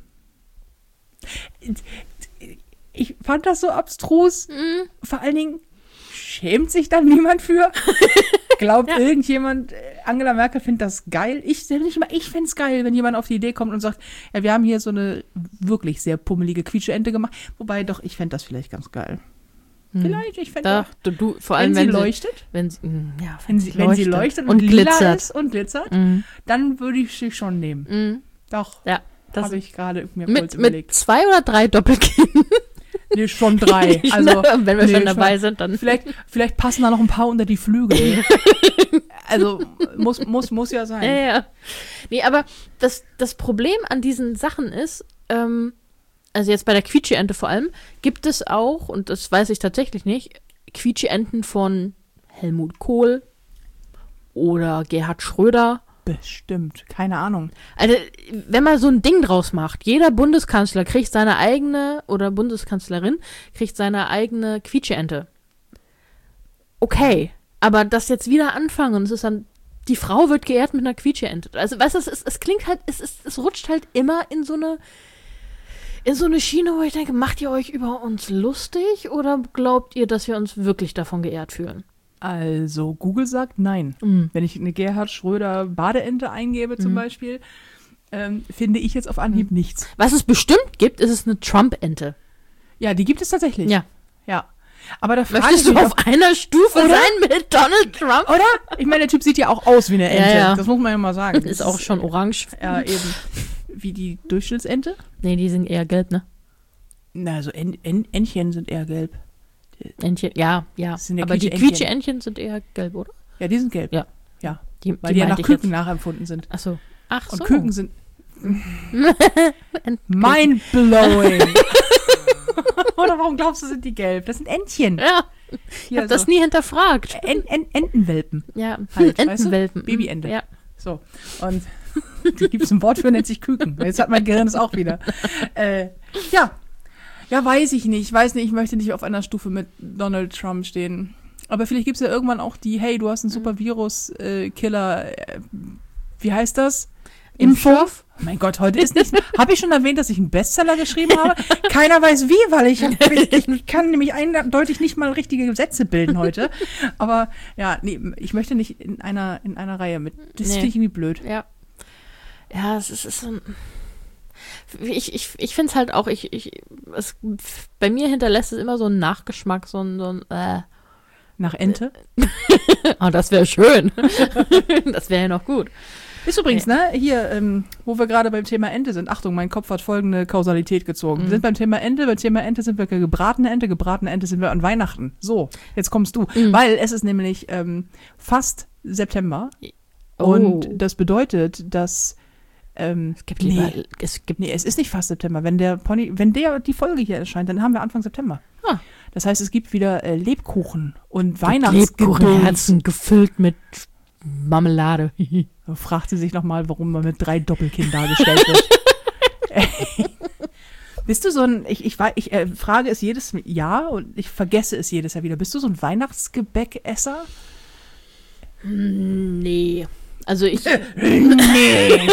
Ich fand das so abstrus. Vor allen Dingen schämt sich da niemand für. Glaubt irgendjemand, Angela Merkel findet das geil? Ich fände es geil, wenn jemand auf die Idee kommt und sagt, ja, wir haben hier so eine wirklich sehr pummelige Quietscheente gemacht. Wobei doch, ich fände das vielleicht ganz geil. Vielleicht, ich fände das. Vor allem, wenn sie leuchtet. Wenn sie leuchtet und lila glitzert. ist und glitzert, dann würde ich sie schon nehmen. Doch, habe ich gerade mir kurz überlegt. Mit 2 oder 3 Doppelkinn? Nee, schon 3. Also, wenn wir schon dabei sind, dann. Vielleicht passen da noch ein paar unter die Flügel. Also, muss ja sein. Ja. Nee, aber das Problem an diesen Sachen ist, also jetzt bei der Quietsche-Ente vor allem, gibt es auch, und das weiß ich tatsächlich nicht, Quietsche-Enten von Helmut Kohl oder Gerhard Schröder. Bestimmt, keine Ahnung. Also, wenn man so ein Ding draus macht, jeder Bundeskanzler kriegt seine eigene, oder Bundeskanzlerin kriegt seine eigene Quietsche-Ente. Okay, aber das jetzt wieder anfangen und es ist dann, die Frau wird geehrt mit einer Quietsche-Ente. Also, weißt du, es klingt halt, es rutscht halt immer in so eine Schiene, wo ich denke, macht ihr euch über uns lustig oder glaubt ihr, dass wir uns wirklich davon geehrt fühlen? Also, Google sagt nein. Wenn ich eine Gerhard Schröder Badeente eingebe zum Beispiel, finde ich jetzt auf Anhieb nichts. Was es bestimmt gibt, ist es eine Trump-Ente. Ja, die gibt es tatsächlich. Ja. Aber da frage Möchtest ich du auf einer Stufe sein mit Donald Trump? Oder? Ich meine, der Typ sieht ja auch aus wie eine Ente. Ja. Das muss man ja mal sagen. Ist auch schon orange. Ja, eben. Wie die Durchschnittsente? Nee, die sind eher gelb, ne? Na, also Entchen sind eher gelb. Entchen, ja. sind ja Aber die Quietsche-Entchen sind eher gelb, oder? Ja, die sind gelb. Ja. Weil die ja nach Küken nachempfunden sind. Ach so. Und Küken sind mind-blowing. Oder warum glaubst du, sind die gelb? Das sind Entchen. Ja. Ich habe das nie hinterfragt. Entenwelpen. Ja, halt, Entenwelpen. Weißt du? Babyente. Ja. So. Und da gibt es ein Wort für, nennt sich Küken. Jetzt hat mein Gehirn es auch wieder. Ja, weiß ich nicht. Ich möchte nicht auf einer Stufe mit Donald Trump stehen. Aber vielleicht gibt es ja irgendwann auch die, du hast einen super Virus-Killer. Wie heißt das? Impfstoff? Oh mein Gott, heute ist nicht. Habe ich schon erwähnt, dass ich einen Bestseller geschrieben habe? Keiner weiß wie, weil ich kann nämlich eindeutig nicht mal richtige Sätze bilden heute. Aber ja, nee, ich möchte nicht in einer Reihe mit. Das finde ich irgendwie blöd. Ja. Ja, es ist so ein. Ich finde es halt auch, bei mir hinterlässt es immer so einen Nachgeschmack, so ein Nach Ente? Oh, das wäre schön. Das wäre ja noch gut. Ist übrigens, hier, wo wir gerade beim Thema Ente sind. Achtung, mein Kopf hat folgende Kausalität gezogen. Wir sind beim Thema Ente sind wir gebratene Ente sind wir an Weihnachten. So, jetzt kommst du. Weil es ist nämlich fast September. Und das bedeutet, dass Es gibt lieber, Nee, es ist nicht fast September. Wenn die Folge hier erscheint, dann haben wir Anfang September. Ah. Das heißt, es gibt wieder Lebkuchen und Weihnachtskuchenherzen Weihnachtsherzen. gefüllt mit Marmelade. Da fragt sie sich nochmal, warum man mit 3 Doppelkinn dargestellt wird. Bist du so ein, ich frage es jedes Jahr und ich vergesse es jedes Jahr wieder. Bist du so ein Weihnachtsgebäckesser? Nee. Also ich. Nee.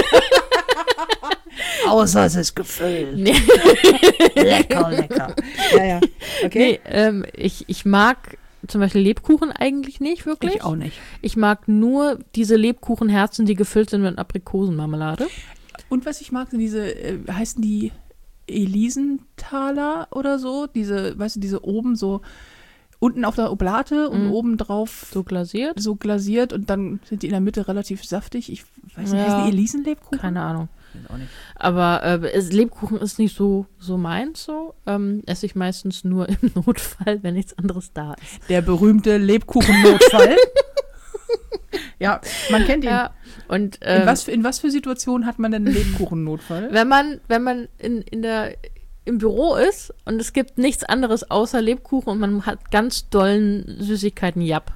Außer es ist gefüllt. Nee. Lecker. Ja. Okay. Nee, ich mag zum Beispiel Lebkuchen eigentlich nicht wirklich. Ich auch nicht. Ich mag nur diese Lebkuchenherzen, die gefüllt sind mit Aprikosenmarmelade. Und was ich mag, sind diese, heißen die Elisenthaler oder so? Diese, weißt du, diese oben so unten auf der Oblate und oben drauf So glasiert? so glasiert und dann sind die in der Mitte relativ saftig. Ich weiß nicht, Ja. heißen die Elisenlebkuchen? Keine Ahnung. Weiß auch nicht. Aber Lebkuchen ist nicht so meins so. Esse ich meistens nur im Notfall, wenn nichts anderes da ist. Der berühmte Lebkuchennotfall. Ja, man kennt ihn. Ja. Und In was für Situationen hat man denn einen Lebkuchennotfall? wenn man im Büro ist und es gibt nichts anderes außer Lebkuchen und man hat ganz dollen Süßigkeiten, japp.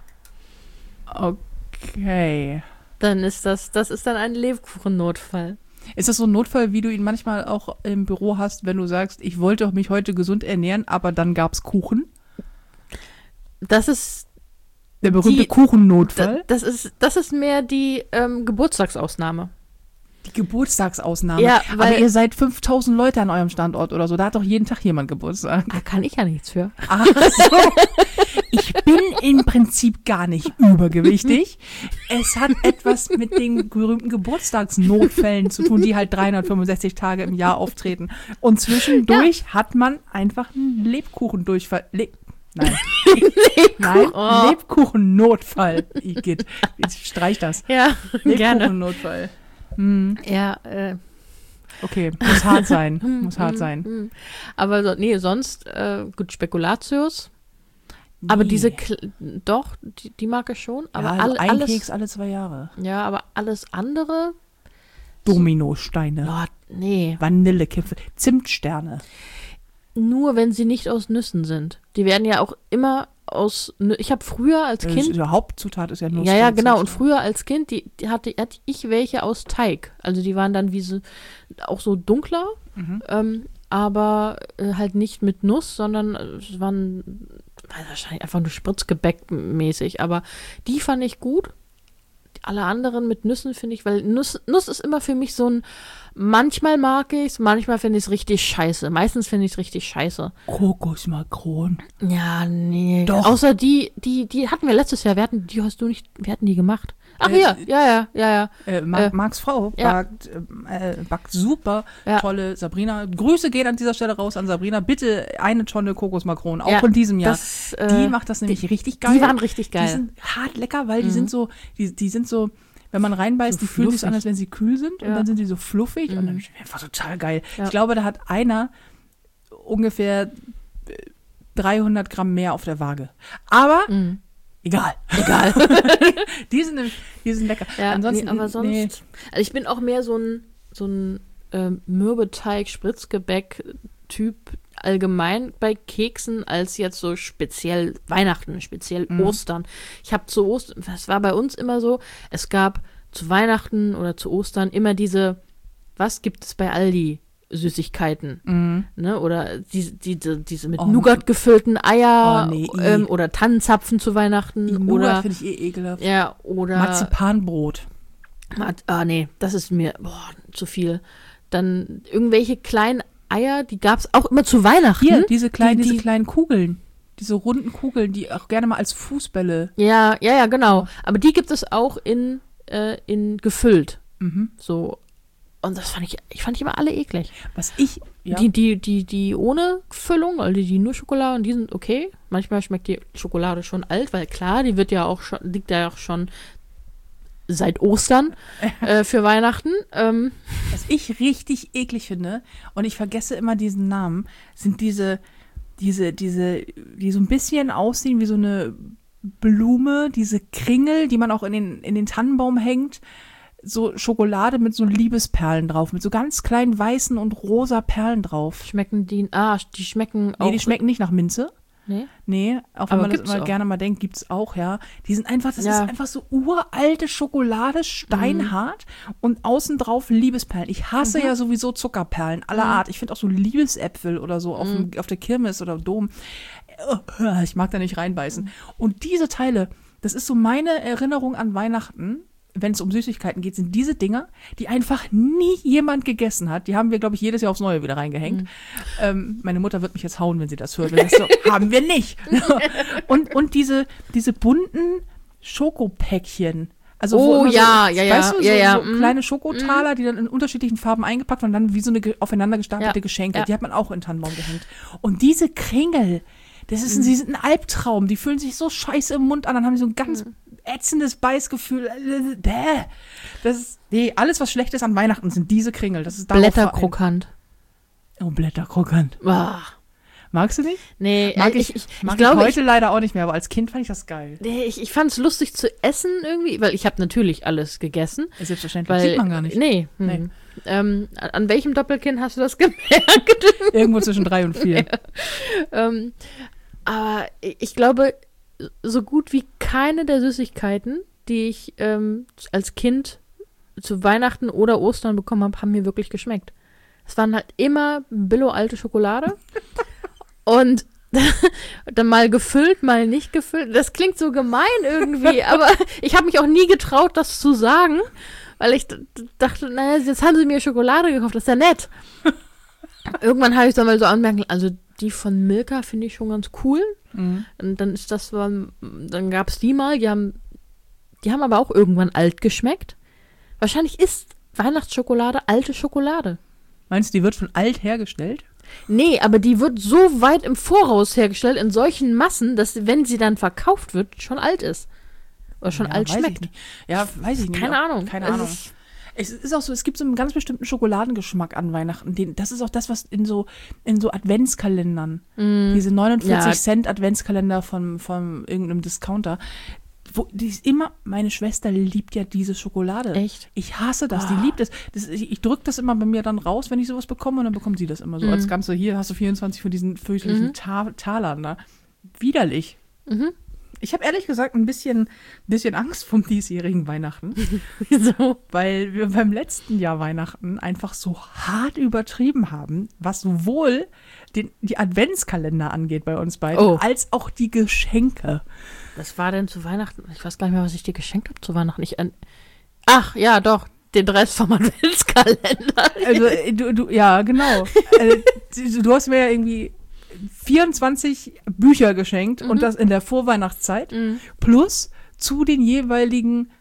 Okay. Dann ist das ist dann ein Lebkuchennotfall. Ist das so ein Notfall, wie du ihn manchmal auch im Büro hast, wenn du sagst, ich wollte mich heute gesund ernähren, aber dann gab's Kuchen? Das ist Der berühmte Kuchennotfall? das ist mehr die Geburtstagsausnahme. Die Geburtstagsausnahme. Ja, aber weil- ihr seid 5000 Leute an eurem Standort oder so. Da hat doch jeden Tag jemand Geburtstag. Da kann ich ja nichts für. Ach so. Ich bin im Prinzip gar nicht übergewichtig. Es hat etwas mit den berühmten Geburtstagsnotfällen zu tun, die halt 365 Tage im Jahr auftreten. Und zwischendurch hat man einfach einen Lebkuchendurchfall. Nein. Nein, Oh. Lebkuchennotfall. Igitt. Jetzt streich das. Ja, gerne. Lebkuchennotfall. Ja, Okay, muss hart sein. Muss hart sein. aber sonst gut Spekulatius. Aber Nee. doch, die mag ich schon. Aber Ja, also ein alles, Keks alle 2 Jahre. ja, aber alles andere, Dominosteine. ja, nee. Vanillekipfel. Zimtsterne. Nur wenn sie nicht aus Nüssen sind. Die werden ja auch immer aus. Ich habe früher als Kind. Die Hauptzutat ist ja Nuss. Ja, genau. Und früher als Kind, die hatte ich welche aus Teig. Also die waren dann wie so, auch so dunkler, aber halt nicht mit Nuss, sondern es waren wahrscheinlich einfach nur Spritzgebäck mäßig. Aber die fand ich gut. Alle anderen mit Nüssen finde ich, weil Nuss ist immer für mich so ein, manchmal mag ich es, manchmal finde ich es richtig scheiße. Meistens finde ich es richtig scheiße. Kokosmakron. Ja, nee. Doch. Außer die hatten wir letztes Jahr. Wir hatten die gemacht. Ach ja. Marks Frau ja. backt super Ja. tolle Sabrina. Grüße gehen an dieser Stelle raus an Sabrina. Bitte eine Tonne Kokosmakronen, auch Ja, in diesem Jahr. das, Die macht das nämlich richtig geil. Die waren richtig geil. Die sind hart lecker, weil die sind so, die sind so, wenn man reinbeißt, So die fühlen sich so an, fluffig. als wenn sie kühl sind und Ja. dann sind sie so fluffig und dann einfach total geil. Ja. Ich glaube, da hat einer ungefähr 300 Gramm mehr auf der Waage. Aber egal. die sind lecker. Ja, Ansonsten, aber sonst. nee. Also ich bin auch mehr so ein Mürbeteig, Spritzgebäck-Typ allgemein bei Keksen als jetzt so speziell Weihnachten, speziell Ostern. Ich habe zu Ostern, das war bei uns immer so, es gab zu Weihnachten oder zu Ostern immer diese, was gibt es bei Aldi? Süßigkeiten, ne? Oder diese mit Nougat gefüllten Eier Oh, nee, oder Tannenzapfen zu Weihnachten Die oder Nougat finde ich ekelhaft. ja, oder Marzipanbrot. nee, das ist mir zu viel. Dann irgendwelche kleinen Eier, die gab es auch immer zu Weihnachten. Hier, diese kleinen die- Kugeln. Diese runden Kugeln, die auch gerne mal als Fußbälle. Ja, genau. Aber die gibt es auch in gefüllt. So. Und das fand ich immer alle eklig. Was ich, ja. Die ohne Füllung, also die nur Schokolade, und die sind okay. Manchmal schmeckt die Schokolade schon alt, weil klar, die wird ja auch schon, liegt ja auch schon seit Ostern für Weihnachten. Was ich richtig eklig finde, und ich vergesse immer diesen Namen, sind diese, die so ein bisschen aussehen wie so eine Blume, diese Kringel, die man auch in den Tannenbaum hängt. so Schokolade mit so Liebesperlen drauf, mit so ganz kleinen weißen und rosa Perlen drauf. Schmecken die schmecken auch. Nee, die schmecken nicht nach Minze. Nee, auch wenn Aber man das gibt's immer auch. gerne mal denkt, gibt's auch, ja. Die sind einfach, das Ja. ist einfach so uralte Schokolade, steinhart und außen drauf Liebesperlen. Ich hasse ja sowieso Zuckerperlen aller Art. Ich finde auch so Liebesäpfel oder so auf der Kirmes oder Dom. Ich mag da nicht reinbeißen. Und diese Teile, das ist so meine Erinnerung an Weihnachten, wenn es um Süßigkeiten geht, sind diese Dinger, die einfach nie jemand gegessen hat. Die haben wir, glaube ich, jedes Jahr aufs Neue wieder reingehängt. Meine Mutter wird mich jetzt hauen, wenn sie das hört. Das so, haben wir nicht. und diese bunten Schokopäckchen. Also Oh, immer ja, so, ja, weißt du, ja. so kleine Schokotaler, die dann in unterschiedlichen Farben eingepackt und dann wie so eine aufeinander gestapelte Ja, Geschenke. ja. Die hat man auch in den Tannenbaum gehängt. Und diese Kringel, sie sind ein Albtraum. Die fühlen sich so scheiße im Mund an, dann haben sie so ein ganz ätzendes Beißgefühl. Nee, alles, was schlecht ist an Weihnachten, sind diese Kringel. Das ist darauf Blätterkrokant. Oh, Blätterkrokant. Ah. Magst du nicht? Nee, Mag ich ich glaube, heute leider auch nicht mehr, aber als Kind fand ich das geil. ich fand es lustig zu essen irgendwie, weil ich habe natürlich alles gegessen. Selbstverständlich. Weil, Sieht man gar nicht. Nee. Nee. An welchem Doppelkinn hast du das gemerkt? Irgendwo zwischen 3 und 4. Aber ich glaube, so gut wie keine der Süßigkeiten, die ich als Kind zu Weihnachten oder Ostern bekommen habe, haben mir wirklich geschmeckt. Es waren halt immer billo-alte Schokolade und dann mal gefüllt, mal nicht gefüllt. Das klingt so gemein irgendwie, aber ich habe mich auch nie getraut, das zu sagen, weil ich dachte, naja, jetzt haben sie mir Schokolade gekauft, das ist ja nett. Irgendwann habe ich dann mal so anmerken, also die von Milka finde ich schon ganz cool. Und dann ist dann gab es die mal, die haben aber auch irgendwann alt geschmeckt. Wahrscheinlich ist Weihnachtsschokolade alte Schokolade. Meinst du, die wird von alt hergestellt? Nee, aber die wird so weit im Voraus hergestellt, in solchen Massen, dass, wenn sie dann verkauft wird, schon alt ist. Oder schon alt weiß ich schmeckt. nicht. Ja, weiß ich nicht. Keine Ahnung. Keine Es Ahnung. ist- Es ist auch so, es gibt so einen ganz bestimmten Schokoladengeschmack an Weihnachten. Das ist auch das, was in so Adventskalendern, diese 49 Cent Adventskalender von irgendeinem Discounter, die ist immer, meine Schwester liebt ja diese Schokolade. Echt? Ich hasse das, die liebt es. Ich drücke das immer bei mir dann raus, wenn ich sowas bekomme, und dann bekommt sie das immer so als Ganze. Hier hast du 24 von diesen fürchterlichen Talern da. Widerlich. Ich habe ehrlich gesagt ein bisschen Angst vom diesjährigen Weihnachten. So. Weil wir beim letzten Jahr Weihnachten einfach so hart übertrieben haben, was sowohl die Adventskalender angeht bei uns beiden, als auch die Geschenke. Was war denn zu Weihnachten? Ich weiß gar nicht mehr, was ich dir geschenkt habe zu Weihnachten. Ach, ja, doch. Den Rest vom Adventskalender. Also, ja, genau. Du hast mir ja irgendwie 24 Bücher geschenkt und das in der Vorweihnachtszeit. Plus zu den jeweiligen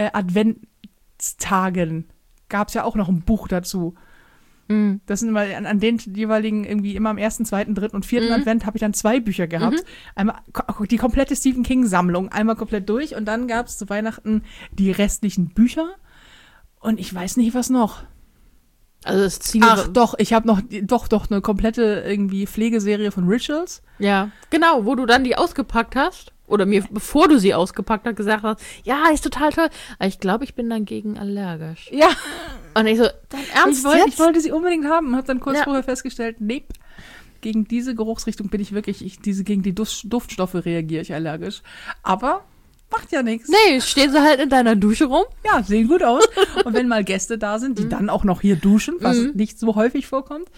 Adventstagen gab es ja auch noch ein Buch dazu. Das sind immer an den jeweiligen irgendwie immer am 1., 2., 3. und 4. Advent habe ich dann 2 Bücher gehabt. Einmal die komplette Stephen King-Sammlung, einmal komplett durch, und dann gab es zu Weihnachten die restlichen Bücher und ich weiß nicht, was noch. Also das Ziel. Ach doch, ich habe noch eine komplette irgendwie Pflegeserie von Rituals. Ja, genau, wo du dann die ausgepackt hast. Oder mir, bevor du sie ausgepackt hast, gesagt hast, ja, ist total toll. Aber ich glaube, ich bin dagegen allergisch. Ja, Und ich so, dein Ernst jetzt? ich wollte sie unbedingt haben und habe dann kurz Ja. vorher festgestellt, nee, gegen diese Geruchsrichtung bin ich wirklich, gegen die Duftstoffe reagiere ich allergisch. Aber macht ja nichts. Nee, stehen sie halt in deiner Dusche rum. Ja, sehen gut aus. Und wenn mal Gäste da sind, die dann auch noch hier duschen, was nicht so häufig vorkommt,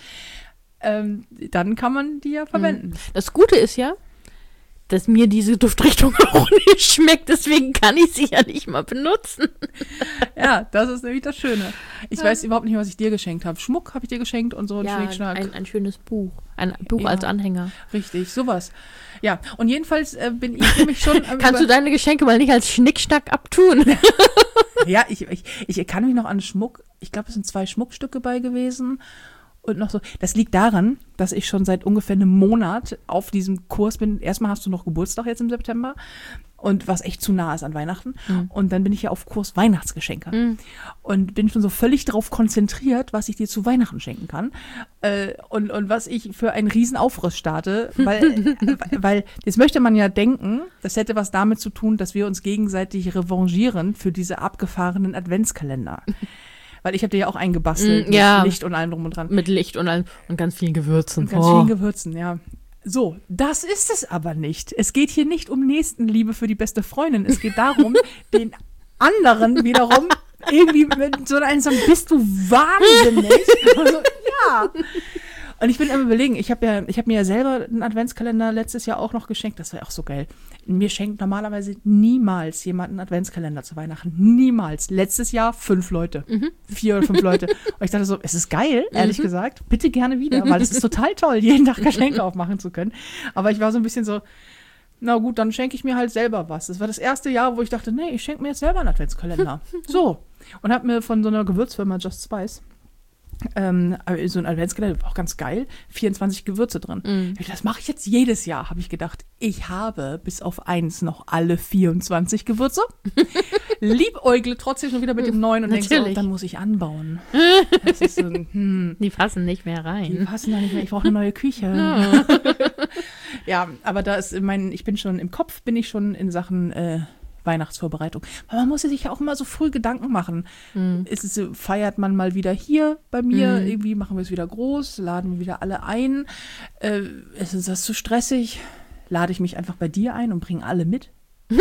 dann kann man die ja verwenden. Das Gute ist ja, dass mir diese Duftrichtung auch nicht schmeckt, deswegen kann ich sie ja nicht mal benutzen. Ja, das ist nämlich das Schöne. Ich weiß überhaupt nicht, was ich dir geschenkt habe. Schmuck habe ich dir geschenkt und so ein Schnickschnack. ein schönes Buch. Ein Buch Ja. als Anhänger. Richtig, sowas. Ja, und jedenfalls bin ich nämlich schon... Kannst du deine Geschenke mal nicht als Schnickschnack abtun? Ja, ich kann mich noch an Schmuck, ich glaube, es sind 2 Schmuckstücke bei gewesen und noch so. Das liegt daran, dass ich schon seit ungefähr einem Monat auf diesem Kurs bin. Erstmal hast du noch Geburtstag jetzt im September und was echt zu nah ist an Weihnachten. Und dann bin ich ja auf Kurs Weihnachtsgeschenke und bin schon so völlig darauf konzentriert, was ich dir zu Weihnachten schenken kann und was ich für einen riesen Aufriss starte, weil jetzt möchte man ja denken, das hätte was damit zu tun, dass wir uns gegenseitig revanchieren für diese abgefahrenen Adventskalender. Weil ich habe dir ja auch eingebastelt mit Licht und allem drum und dran. Mit Licht und allem und ganz vielen Gewürzen. Und ganz vielen Gewürzen, ja. So, das ist es aber nicht. Es geht hier nicht um Nächstenliebe für die beste Freundin. Es geht darum, den anderen wiederum irgendwie mit so einem bist du wahnsinnig? Also, ja. Und ich bin immer überlegen, ich hab mir ja selber einen Adventskalender letztes Jahr auch noch geschenkt. Das war ja auch so geil. Mir schenkt normalerweise niemals jemand einen Adventskalender zu Weihnachten. Niemals. Letztes Jahr 5 Leute. 4 oder 5 Leute. Und ich dachte so, es ist geil, ehrlich gesagt. Bitte gerne wieder, weil es ist total toll, jeden Tag Geschenke aufmachen zu können. Aber ich war so ein bisschen so, na gut, dann schenke ich mir halt selber was. Das war das erste Jahr, wo ich dachte, nee, ich schenke mir jetzt selber einen Adventskalender. So. Und habe mir von so einer Gewürzfirma Just Spice so ein Adventskalender, auch ganz geil, 24 Gewürze drin. Das mache ich jetzt jedes Jahr, habe ich gedacht. Ich habe bis auf 1 noch alle 24 Gewürze. Liebäugle trotzdem schon wieder mit dem neuen und denke so, dann muss ich anbauen. Das ist so, Die passen nicht mehr rein. Die passen da nicht mehr, ich brauche eine neue Küche. Ja, aber da ist ich bin schon im Kopf, bin ich schon in Sachen Weihnachtsvorbereitung. Aber man muss sich ja auch immer so früh Gedanken machen. Feiert man mal wieder hier bei mir? Irgendwie machen wir es wieder groß? Laden wir wieder alle ein? Ist das zu stressig? Lade ich mich einfach bei dir ein und bringe alle mit?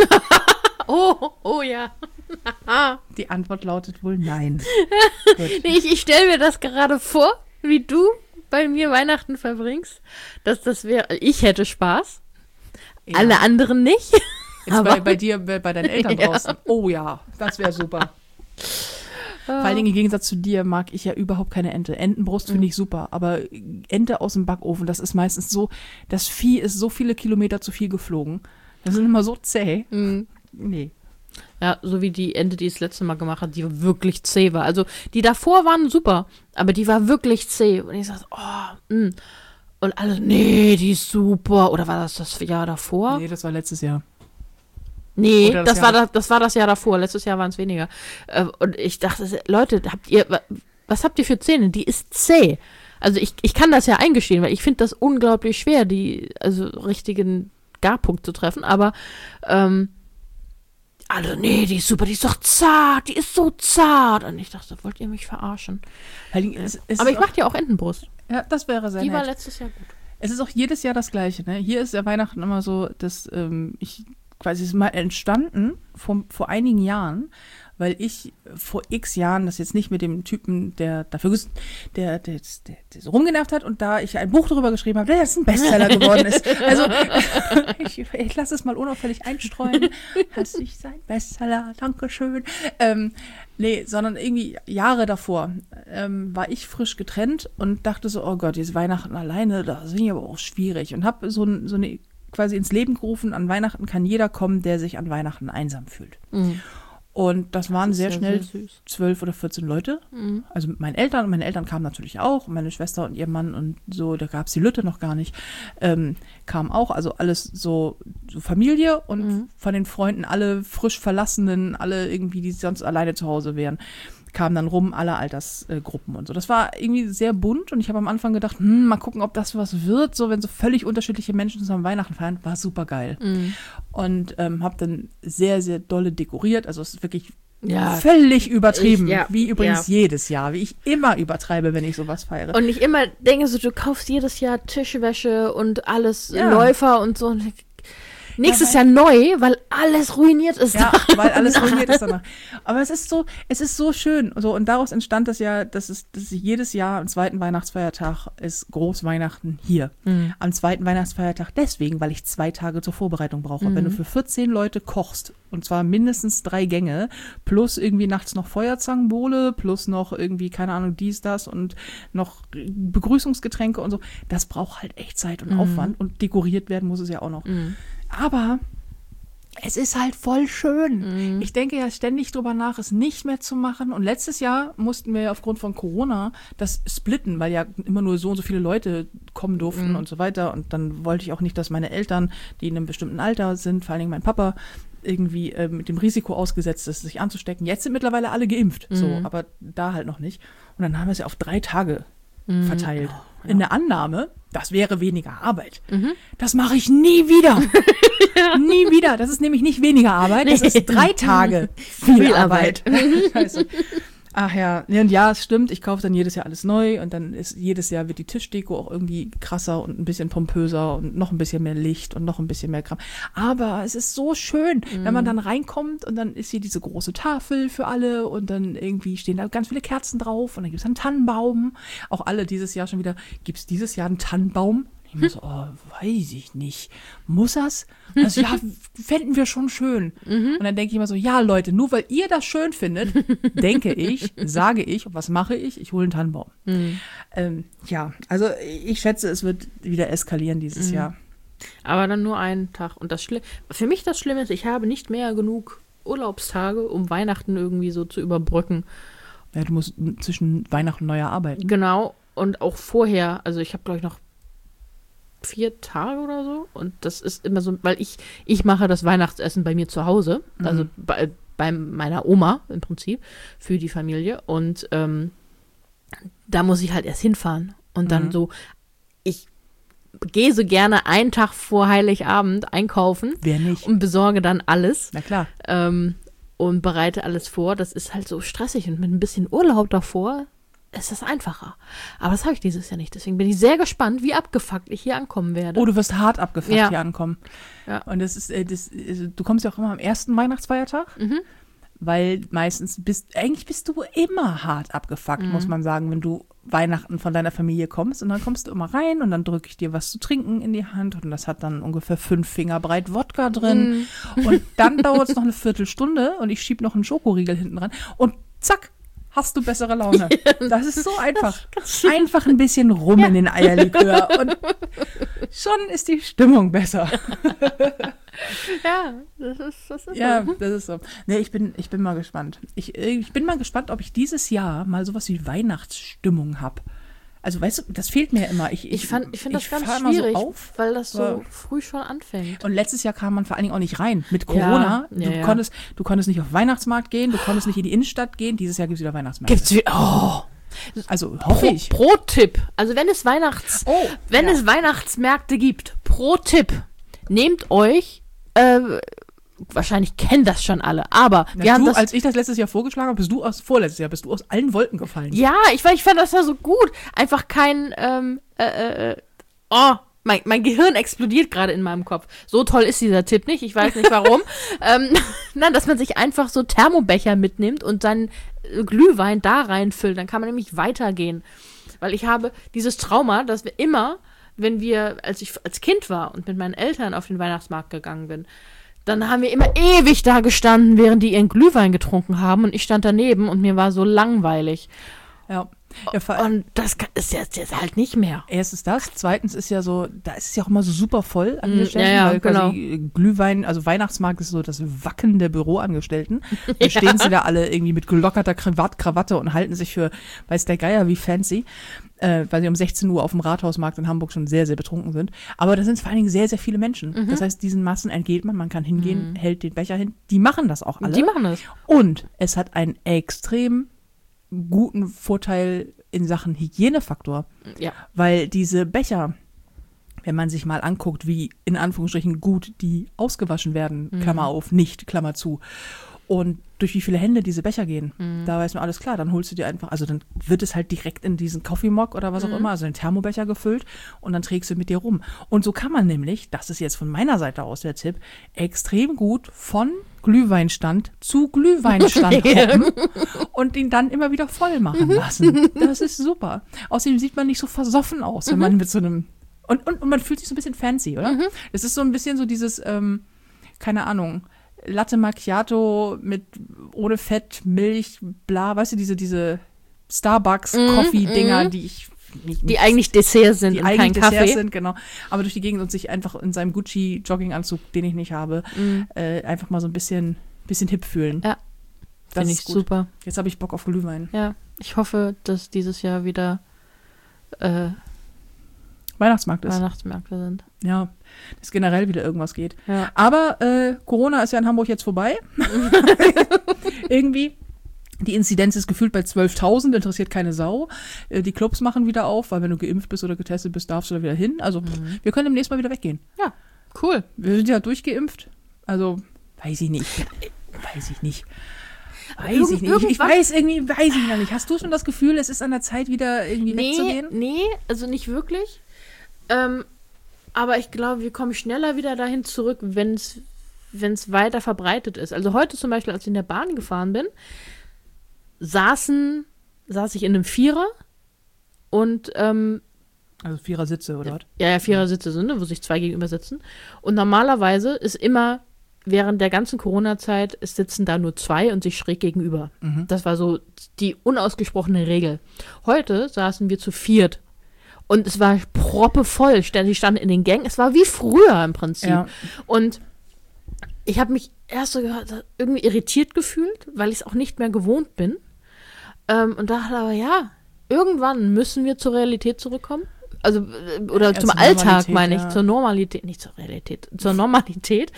Oh ja. Die Antwort lautet wohl nein. Ich stelle mir das gerade vor, wie du bei mir Weihnachten verbringst. Das wäre, ich hätte Spaß. Ja. Alle anderen nicht. Jetzt bei dir, bei deinen Eltern draußen. Oh ja, das wäre super. Vor allen Dingen im Gegensatz zu dir mag ich ja überhaupt keine Ente. Entenbrust finde ich super, aber Ente aus dem Backofen, das ist meistens so, das Vieh ist so viele Kilometer zu viel geflogen. Das sind immer so zäh. Nee. Ja, so wie die Ente, die das letzte Mal gemacht hat, die wirklich zäh war. Also die davor waren super, aber die war wirklich zäh. Und ich sagte, Und alle, nee, die ist super. Oder war das Jahr davor? Nee, das war letztes Jahr. Nee, das war das Jahr davor. Letztes Jahr waren es weniger. Und ich dachte, Leute, was habt ihr für Zähne? Die ist zäh. Also ich kann das ja eingestehen, weil ich finde das unglaublich schwer, die richtigen Garpunkt zu treffen. Aber alle, nee, die ist super, die ist doch zart, die ist so zart. Und ich dachte, wollt ihr mich verarschen? Aber ich mache dir auch Entenbrust. Ja, das wäre sehr nett. Die war letztes Jahr gut. Es ist auch jedes Jahr das Gleiche. Ne? Hier ist ja Weihnachten immer so, dass es ist mal entstanden vor einigen Jahren, weil ich vor x Jahren, das jetzt nicht mit dem Typen, der so rumgenervt hat und da ich ein Buch darüber geschrieben habe, der jetzt ein Bestseller geworden ist. Also ich lasse es mal unauffällig einstreuen. Das ist ein Bestseller, Dankeschön. Nee, sondern irgendwie Jahre davor war ich frisch getrennt und dachte so, oh Gott, jetzt Weihnachten alleine, das ist aber auch schwierig. Und habe so eine quasi ins Leben gerufen, an Weihnachten kann jeder kommen, der sich an Weihnachten einsam fühlt. Und das waren sehr schnell 12 oder 14 Leute. Also mit meinen Eltern. Und meine Eltern kamen natürlich auch. Meine Schwester und ihr Mann und so, da gab es die Lütte noch gar nicht. Kamen auch, also alles so Familie und von den Freunden alle frisch Verlassenen, alle irgendwie, die sonst alleine zu Hause wären, kamen dann rum, alle Altersgruppen und so. Das war irgendwie sehr bunt und ich habe am Anfang gedacht, mal gucken, ob das was wird, so wenn so völlig unterschiedliche Menschen zusammen Weihnachten feiern, war super geil. Und habe dann sehr, sehr dolle dekoriert, also es ist wirklich völlig übertrieben, wie übrigens jedes Jahr, wie ich immer übertreibe, wenn ich sowas feiere. Und ich immer denke so, du kaufst jedes Jahr Tischwäsche und alles Läufer und so. Nächstes Jahr neu, weil alles ruiniert ist. Ja, weil alles ruiniert ist danach. Aber es ist so schön. So, und daraus entstand das ja, dass jedes Jahr am zweiten Weihnachtsfeiertag ist Großweihnachten hier. Am zweiten Weihnachtsfeiertag deswegen, weil ich 2 Tage zur Vorbereitung brauche. Wenn du für 14 Leute kochst, und zwar mindestens 3 Gänge, plus irgendwie nachts noch Feuerzangenbowle, plus noch irgendwie, keine Ahnung, dies, das und noch Begrüßungsgetränke und so, das braucht halt echt Zeit und Aufwand und dekoriert werden muss es ja auch noch. Aber es ist halt voll schön. Ich denke ja ständig drüber nach, es nicht mehr zu machen. Und letztes Jahr mussten wir aufgrund von Corona das splitten, weil ja immer nur so und so viele Leute kommen durften und so weiter. Und dann wollte ich auch nicht, dass meine Eltern, die in einem bestimmten Alter sind, vor allen Dingen mein Papa, irgendwie mit dem Risiko ausgesetzt ist, sich anzustecken. Jetzt sind mittlerweile alle geimpft, so, aber da halt noch nicht. Und dann haben wir es ja auf 3 Tage verteilt. In der Annahme, das wäre weniger Arbeit. Das mache ich nie wieder. Nie wieder. Das ist nämlich nicht weniger Arbeit, das ist 3 Tage viel Arbeit. Scheiße. Ach ja, und ja, es stimmt, ich kaufe dann jedes Jahr alles neu und dann ist jedes Jahr wird die Tischdeko auch irgendwie krasser und ein bisschen pompöser und noch ein bisschen mehr Licht und noch ein bisschen mehr Kram. Aber es ist so schön, wenn man dann reinkommt und dann ist hier diese große Tafel für alle und dann irgendwie stehen da ganz viele Kerzen drauf und dann gibt es einen Tannenbaum. Auch alle dieses Jahr schon wieder, gibt es dieses Jahr einen Tannenbaum? Ich muss so, weiß ich nicht. Muss das? Also ja, fänden wir schon schön. Und dann denke ich immer so, ja Leute, nur weil ihr das schön findet, denke ich, sage ich, und was mache ich? Ich hole einen Tannenbaum. Ja, also ich schätze, es wird wieder eskalieren dieses Jahr. Aber dann nur einen Tag. Und für mich das Schlimme ist, ich habe nicht mehr genug Urlaubstage, um Weihnachten irgendwie so zu überbrücken. Ja, du musst zwischen Weihnachten und Neujahr arbeiten. Genau. Und auch vorher, also ich habe, glaube ich, noch 4 Tage oder so. Und das ist immer so, weil ich mache das Weihnachtsessen bei mir zu Hause. Also bei meiner Oma im Prinzip für die Familie. Und da muss ich halt erst hinfahren. Und dann so, ich gehe so gerne einen Tag vor Heiligabend einkaufen. Wer nicht? Und besorge dann alles. Na klar. Und bereite alles vor. Das ist halt so stressig. Und mit ein bisschen Urlaub davor ist das einfacher. Aber das habe ich dieses Jahr nicht. Deswegen bin ich sehr gespannt, wie abgefuckt ich hier ankommen werde. Oh, du wirst hart abgefuckt hier ankommen. Ja. Und du kommst ja auch immer am ersten Weihnachtsfeiertag, weil meistens bist du immer hart abgefuckt, muss man sagen, wenn du Weihnachten von deiner Familie kommst. Und dann kommst du immer rein und dann drücke ich dir was zu trinken in die Hand und das hat dann ungefähr 5 Finger breit Wodka drin. Und dann dauert es noch eine Viertelstunde und ich schiebe noch einen Schokoriegel hinten dran und zack, hast du bessere Laune. Das ist so einfach. Einfach ein bisschen rum in den Eierlikör und schon ist die Stimmung besser. Ja, das ist Ja, so. das ist so. Nee, ich bin mal gespannt. Ich bin mal gespannt, ob ich dieses Jahr mal sowas wie Weihnachtsstimmung habe. Also, weißt du, das fehlt mir immer. Ich finde das ganz fahr immer schwierig, so auf, weil das so früh schon anfängt. Und letztes Jahr kam man vor allen Dingen auch nicht rein. Mit Corona, du konntest nicht auf den Weihnachtsmarkt gehen, du konntest nicht in die Innenstadt gehen. Dieses Jahr gibt es wieder Weihnachtsmärkte. Gibt's wieder? Oh. Also hoffe ich. Pro-Tipp. Also wenn es es Weihnachtsmärkte gibt, Pro-Tipp, nehmt euch, wahrscheinlich kennen das schon alle, aber wir haben als ich das letztes Jahr vorgeschlagen habe, vorletztes Jahr bist du aus allen Wolken gefallen. Ja, ich fand das ja so gut. Einfach kein, mein Gehirn explodiert gerade in meinem Kopf. So toll ist dieser Tipp nicht, ich weiß nicht warum. Nein, dass man sich einfach so Thermobecher mitnimmt und seinen Glühwein da reinfüllt, dann kann man nämlich weitergehen. Weil ich habe dieses Trauma, dass wir immer, als ich als Kind war und mit meinen Eltern auf den Weihnachtsmarkt gegangen bin, dann haben wir immer ewig da gestanden, während die ihren Glühwein getrunken haben und ich stand daneben und mir war so langweilig. Ja. Und das ist jetzt halt nicht mehr. Erstens das, zweitens ist ja so, da ist es ja auch immer so super voll angestellt, weil genau. quasi Glühwein, also Weihnachtsmarkt ist so das Wacken der Büroangestellten. Da stehen sie da alle irgendwie mit gelockerter Krawatte und halten sich für, weiß der Geier, wie fancy, weil sie um 16 Uhr auf dem Rathausmarkt in Hamburg schon sehr, sehr betrunken sind. Aber da sind vor allen Dingen sehr, sehr viele Menschen. Das heißt, diesen Massen entgeht man kann hingehen, hält den Becher hin. Die machen das auch alle. Die machen das. Und es hat einen extrem guten Vorteil in Sachen Hygienefaktor. Ja. Weil diese Becher, wenn man sich mal anguckt, wie in Anführungsstrichen gut die ausgewaschen werden, Klammer auf, nicht, Klammer zu, und durch wie viele Hände diese Becher gehen, da weiß man alles klar, dann holst du dir einfach, also dann wird es halt direkt in diesen Coffee Mug oder was auch immer, also einen Thermobecher gefüllt und dann trägst du mit dir rum. Und so kann man nämlich, das ist jetzt von meiner Seite aus der Tipp, extrem gut von Glühweinstand zu Glühweinstand hoppen und ihn dann immer wieder voll machen lassen. Das ist super. Außerdem sieht man nicht so versoffen aus, wenn man mit so einem und man fühlt sich so ein bisschen fancy, oder? Es ist so ein bisschen so dieses, keine Ahnung, Latte Macchiato ohne Fett, Milch, bla, weißt du, diese Starbucks-Coffee-Dinger, die ich die eigentlich Dessert sind die und eigentlich kein Desserts Kaffee. sind, genau. Aber durch die Gegend und sich einfach in seinem Gucci-Jogginganzug, den ich nicht habe, einfach mal so ein bisschen hip fühlen. Ja, das finde ist ich gut. super. Jetzt habe ich Bock auf Glühwein. Ja, ich hoffe, dass dieses Jahr wieder Weihnachtsmarkt ist. Weihnachtsmärkte sind. Ja, dass generell wieder irgendwas geht. Ja. Aber Corona ist ja in Hamburg jetzt vorbei. Irgendwie. Die Inzidenz ist gefühlt bei 12.000, interessiert keine Sau. Die Clubs machen wieder auf, weil wenn du geimpft bist oder getestet bist, darfst du da wieder hin. Also wir können demnächst mal wieder weggehen. Ja, cool. Wir sind ja durchgeimpft. Also weiß ich nicht. Weiß ich nicht. Ich weiß ich noch nicht. Hast du schon das Gefühl, es ist an der Zeit, wieder irgendwie wegzugehen? Nee, also nicht wirklich. Aber ich glaube, wir kommen schneller wieder dahin zurück, wenn es weiter verbreitet ist. Also heute zum Beispiel, als ich in der Bahn gefahren bin, saß ich in einem Vierer und also Vierersitze, oder was? Ja, Vierersitze sind, wo sich zwei gegenüber sitzen. Und normalerweise ist immer während der ganzen Corona-Zeit sitzen da nur zwei und sich schräg gegenüber. Mhm. Das war so die unausgesprochene Regel. Heute saßen wir zu viert. Und es war proppevoll. Die standen in den Gängen. Es war wie früher im Prinzip. Ja. Und ich habe mich erst so irgendwie irritiert gefühlt, weil ich es auch nicht mehr gewohnt bin. Und dachte aber, ja, irgendwann müssen wir zur Realität zurückkommen. Also, oder zum Alltag, meine ich, zur Normalität, nicht zur Realität, zur Normalität.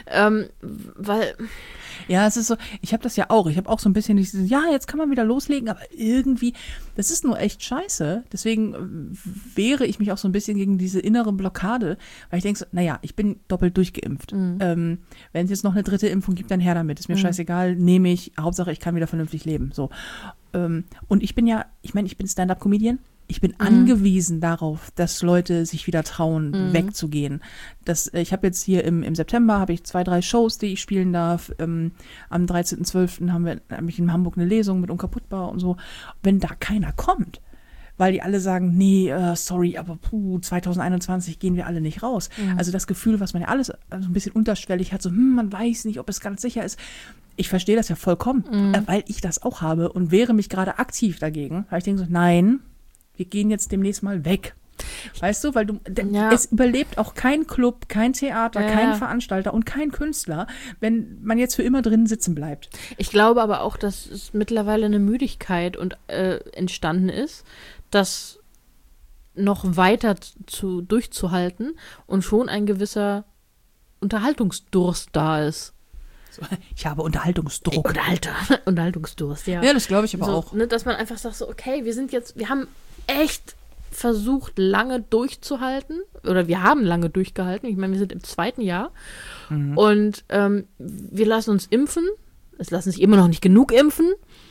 Weil. Ja, es ist so, ich habe das ja auch. Ich habe auch so ein bisschen dieses, ja, jetzt kann man wieder loslegen, aber irgendwie, das ist nur echt scheiße. Deswegen wehre ich mich auch so ein bisschen gegen diese innere Blockade, weil ich denke so, naja, ich bin doppelt durchgeimpft. Wenn es jetzt noch eine dritte Impfung gibt, dann her damit. Ist mir scheißegal, nehme ich. Hauptsache, ich kann wieder vernünftig leben. So. Und ich bin Stand-up-Comedian. Ich bin angewiesen darauf, dass Leute sich wieder trauen, wegzugehen. Ich habe jetzt hier im September habe ich 2, 3 Shows, die ich spielen darf. Am 13.12. habe ich in Hamburg eine Lesung mit Unkaputtbar und so. Wenn da keiner kommt, weil die alle sagen, nee, sorry, aber 2021 gehen wir alle nicht raus. Also das Gefühl, was man ja alles so ein bisschen unterschwellig hat, so man weiß nicht, ob es ganz sicher ist. Ich verstehe das ja vollkommen, weil ich das auch habe und wehre mich gerade aktiv dagegen. Weil ich denke so, nein, wir gehen jetzt demnächst mal weg. Weißt du, weil es überlebt auch kein Club, kein Theater, kein Veranstalter und kein Künstler, wenn man jetzt für immer drinnen sitzen bleibt. Ich glaube aber auch, dass es mittlerweile eine Müdigkeit entstanden ist, das noch weiter durchzuhalten und schon ein gewisser Unterhaltungsdurst da ist. So, ich habe Unterhaltungsdruck. Unterhaltungsdurst, ja. Ja, das glaube ich aber so, auch. Ne, dass man einfach sagt so, okay, wir haben echt versucht, lange durchzuhalten. Oder wir haben lange durchgehalten. Ich meine, wir sind im 2. Jahr. Und wir lassen uns impfen. Es lassen sich immer noch nicht genug impfen.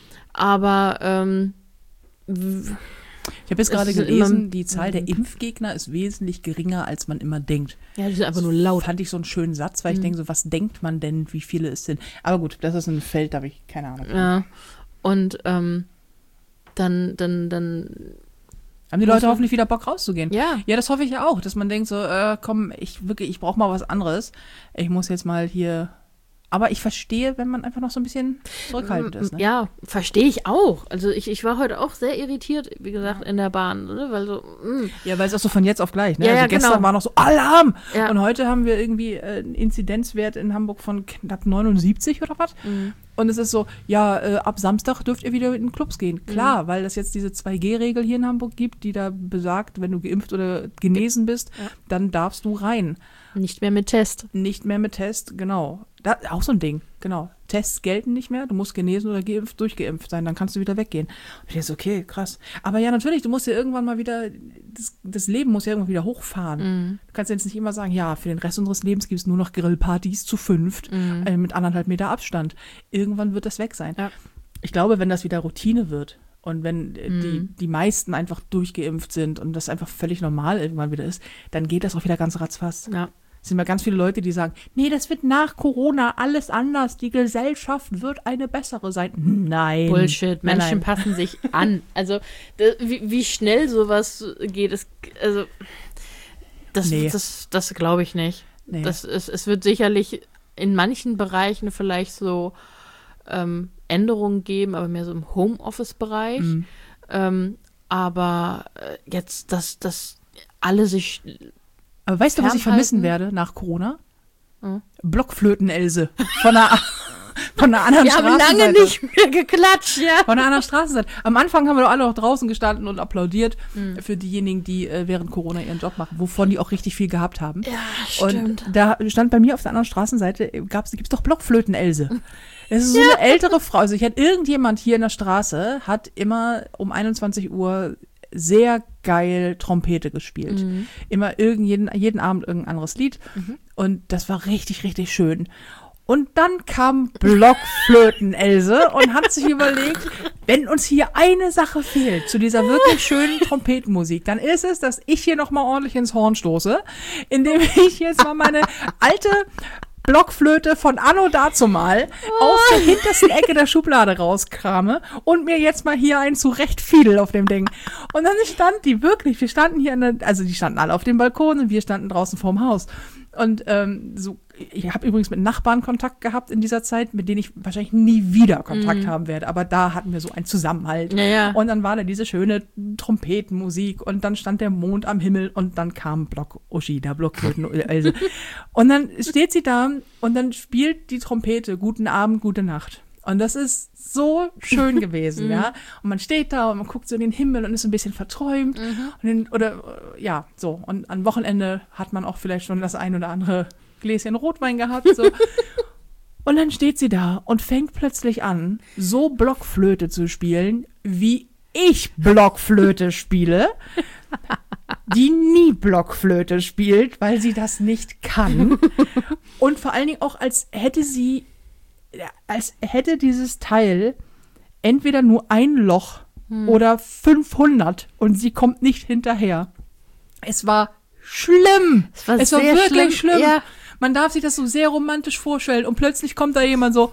Aber ich habe jetzt gerade gelesen, die Zahl der Impfgegner ist wesentlich geringer, als man immer denkt. Ja, die sind einfach nur laut. Fand ich so einen schönen Satz, weil ich denke so, was denkt man denn, wie viele es sind? Aber gut, das ist ein Feld, da habe ich keine Ahnung. Ja, und dann haben die Leute hoffentlich wieder Bock rauszugehen. Ja. Ja, das hoffe ich ja auch, dass man denkt so, komm, ich brauche mal was anderes. Ich muss jetzt mal hier. Aber ich verstehe, wenn man einfach noch so ein bisschen zurückhaltend ist. Ne? Ja, verstehe ich auch. Also ich war heute auch sehr irritiert, wie gesagt, in der Bahn. Ne? Weil so, Ja, weil es auch so von jetzt auf gleich. Ne? Ja, also gestern war noch so Alarm. Ja. Und heute haben wir irgendwie einen Inzidenzwert in Hamburg von knapp 79 oder was. Und es ist so, ja, ab Samstag dürft ihr wieder in den Clubs gehen. Klar, weil es jetzt diese 2G-Regel hier in Hamburg gibt, die da besagt, wenn du geimpft oder genesen bist, dann darfst du rein. Nicht mehr mit Test. Nicht mehr mit Test, genau. Auch so ein Ding, genau. Tests gelten nicht mehr, du musst genesen oder durchgeimpft sein, dann kannst du wieder weggehen. Und ich denke so, okay, krass. Aber ja, natürlich, du musst ja irgendwann mal wieder, das Leben muss ja irgendwann wieder hochfahren. Du kannst jetzt nicht immer sagen, ja, für den Rest unseres Lebens gibt es nur noch Grillpartys zu 5 mit 1,5 Meter Abstand. Irgendwann wird das weg sein. Ja. Ich glaube, wenn das wieder Routine wird und wenn die meisten einfach durchgeimpft sind und das einfach völlig normal irgendwann wieder ist, dann geht das auch wieder ganz ratzfatz. Ja. Es sind mal ganz viele Leute, die sagen, nee, das wird nach Corona alles anders, die Gesellschaft wird eine bessere sein. Nein. Bullshit, Menschen passen sich an. Also wie schnell sowas geht, das glaube ich nicht. Nee. Es wird sicherlich in manchen Bereichen vielleicht so Änderungen geben, aber mehr so im Homeoffice-Bereich. Aber jetzt, dass alle sich Aber weißt du, was ich vermissen werde nach Corona? Blockflöten-Else von von einer anderen Wir haben Straßenseite. lange nicht mehr geklatscht, ja. Von einer anderen Straßenseite. Am Anfang haben wir doch alle noch draußen gestanden und applaudiert für diejenigen, die während Corona ihren Job machen, wovon die auch richtig viel gehabt haben. Ja, stimmt. Und da stand bei mir auf der anderen Straßenseite, gibt's doch Blockflöten-Else. Es ist so eine ältere Frau. Also irgendjemand hier in der Straße hat immer um 21 Uhr sehr geil Trompete gespielt. Immer jeden Abend irgendein anderes Lied. Und das war richtig, richtig schön. Und dann kam Blockflöten-Else und hat sich überlegt, wenn uns hier eine Sache fehlt zu dieser wirklich schönen Trompetenmusik, dann ist es, dass ich hier nochmal ordentlich ins Horn stoße, indem ich jetzt mal meine alte Blockflöte von Anno dazumal aus der hintersten Ecke der Schublade rauskrame und mir jetzt mal hier einen zurechtfiedel auf dem Ding. Und dann stand die wirklich, wir standen hier die standen alle auf dem Balkon und wir standen draußen vorm Haus. Und ich habe übrigens mit Nachbarn Kontakt gehabt in dieser Zeit, mit denen ich wahrscheinlich nie wieder Kontakt haben werde. Aber da hatten wir so einen Zusammenhalt. Ja. Und dann war da diese schöne Trompetenmusik und dann stand der Mond am Himmel und dann kam Block-Uschi, der Blockflöten-Else. Und dann steht sie da und dann spielt die Trompete Guten Abend, gute Nacht. Und das ist so schön gewesen, ja. Und man steht da und man guckt so in den Himmel und ist so ein bisschen verträumt. Und am Wochenende hat man auch vielleicht schon das ein oder andere Gläschen Rotwein gehabt, so. Und dann steht sie da und fängt plötzlich an, so Blockflöte zu spielen, wie ich Blockflöte spiele, die nie Blockflöte spielt, weil sie das nicht kann. Und vor allen Dingen auch, als hätte dieses Teil entweder nur ein Loch oder 500 und sie kommt nicht hinterher. Es war schlimm. Es war wirklich schlimm. Ja. Man darf sich das so sehr romantisch vorstellen und plötzlich kommt da jemand so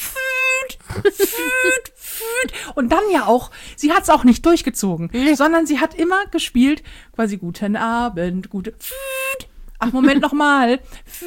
und dann ja auch, sie hat es auch nicht durchgezogen, sondern sie hat immer gespielt, quasi guten Abend, ach, Moment nochmal.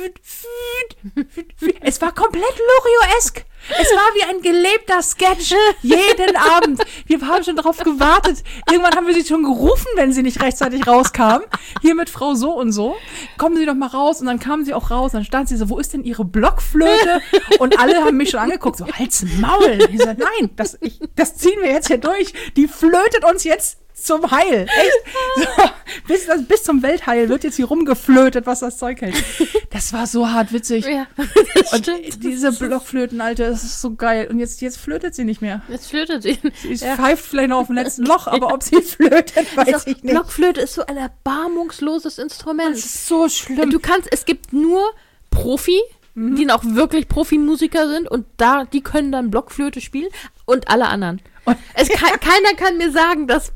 Es war komplett Loriot-esk. Es war wie ein gelebter Sketch. Jeden Abend. Wir haben schon darauf gewartet. Irgendwann haben wir sie schon gerufen, wenn sie nicht rechtzeitig rauskam. Hier mit Frau so und so. Kommen Sie doch mal raus. Und dann kam sie auch raus. Dann stand sie so, wo ist denn Ihre Blockflöte? Und alle haben mich schon angeguckt. So, halt's Maul. Ich so, nein, das ziehen wir jetzt hier durch. Die flötet uns jetzt zum Heil. Echt? So, bis zum Weltheil wird jetzt hier rumgeflötet, was das Zeug hält. Das war so hart witzig. Ja, und diese Blockflöten, Alter, das ist so geil. Und jetzt flötet sie nicht mehr. Jetzt flötet sie. Sie pfeift vielleicht noch auf dem letzten Loch, aber ob sie flötet, weiß ich nicht. Blockflöte ist so ein erbarmungsloses Instrument. Das ist so schlimm. Es gibt nur Profi, die auch wirklich Profimusiker sind und die können dann Blockflöte spielen und alle anderen. Keiner kann mir sagen, dass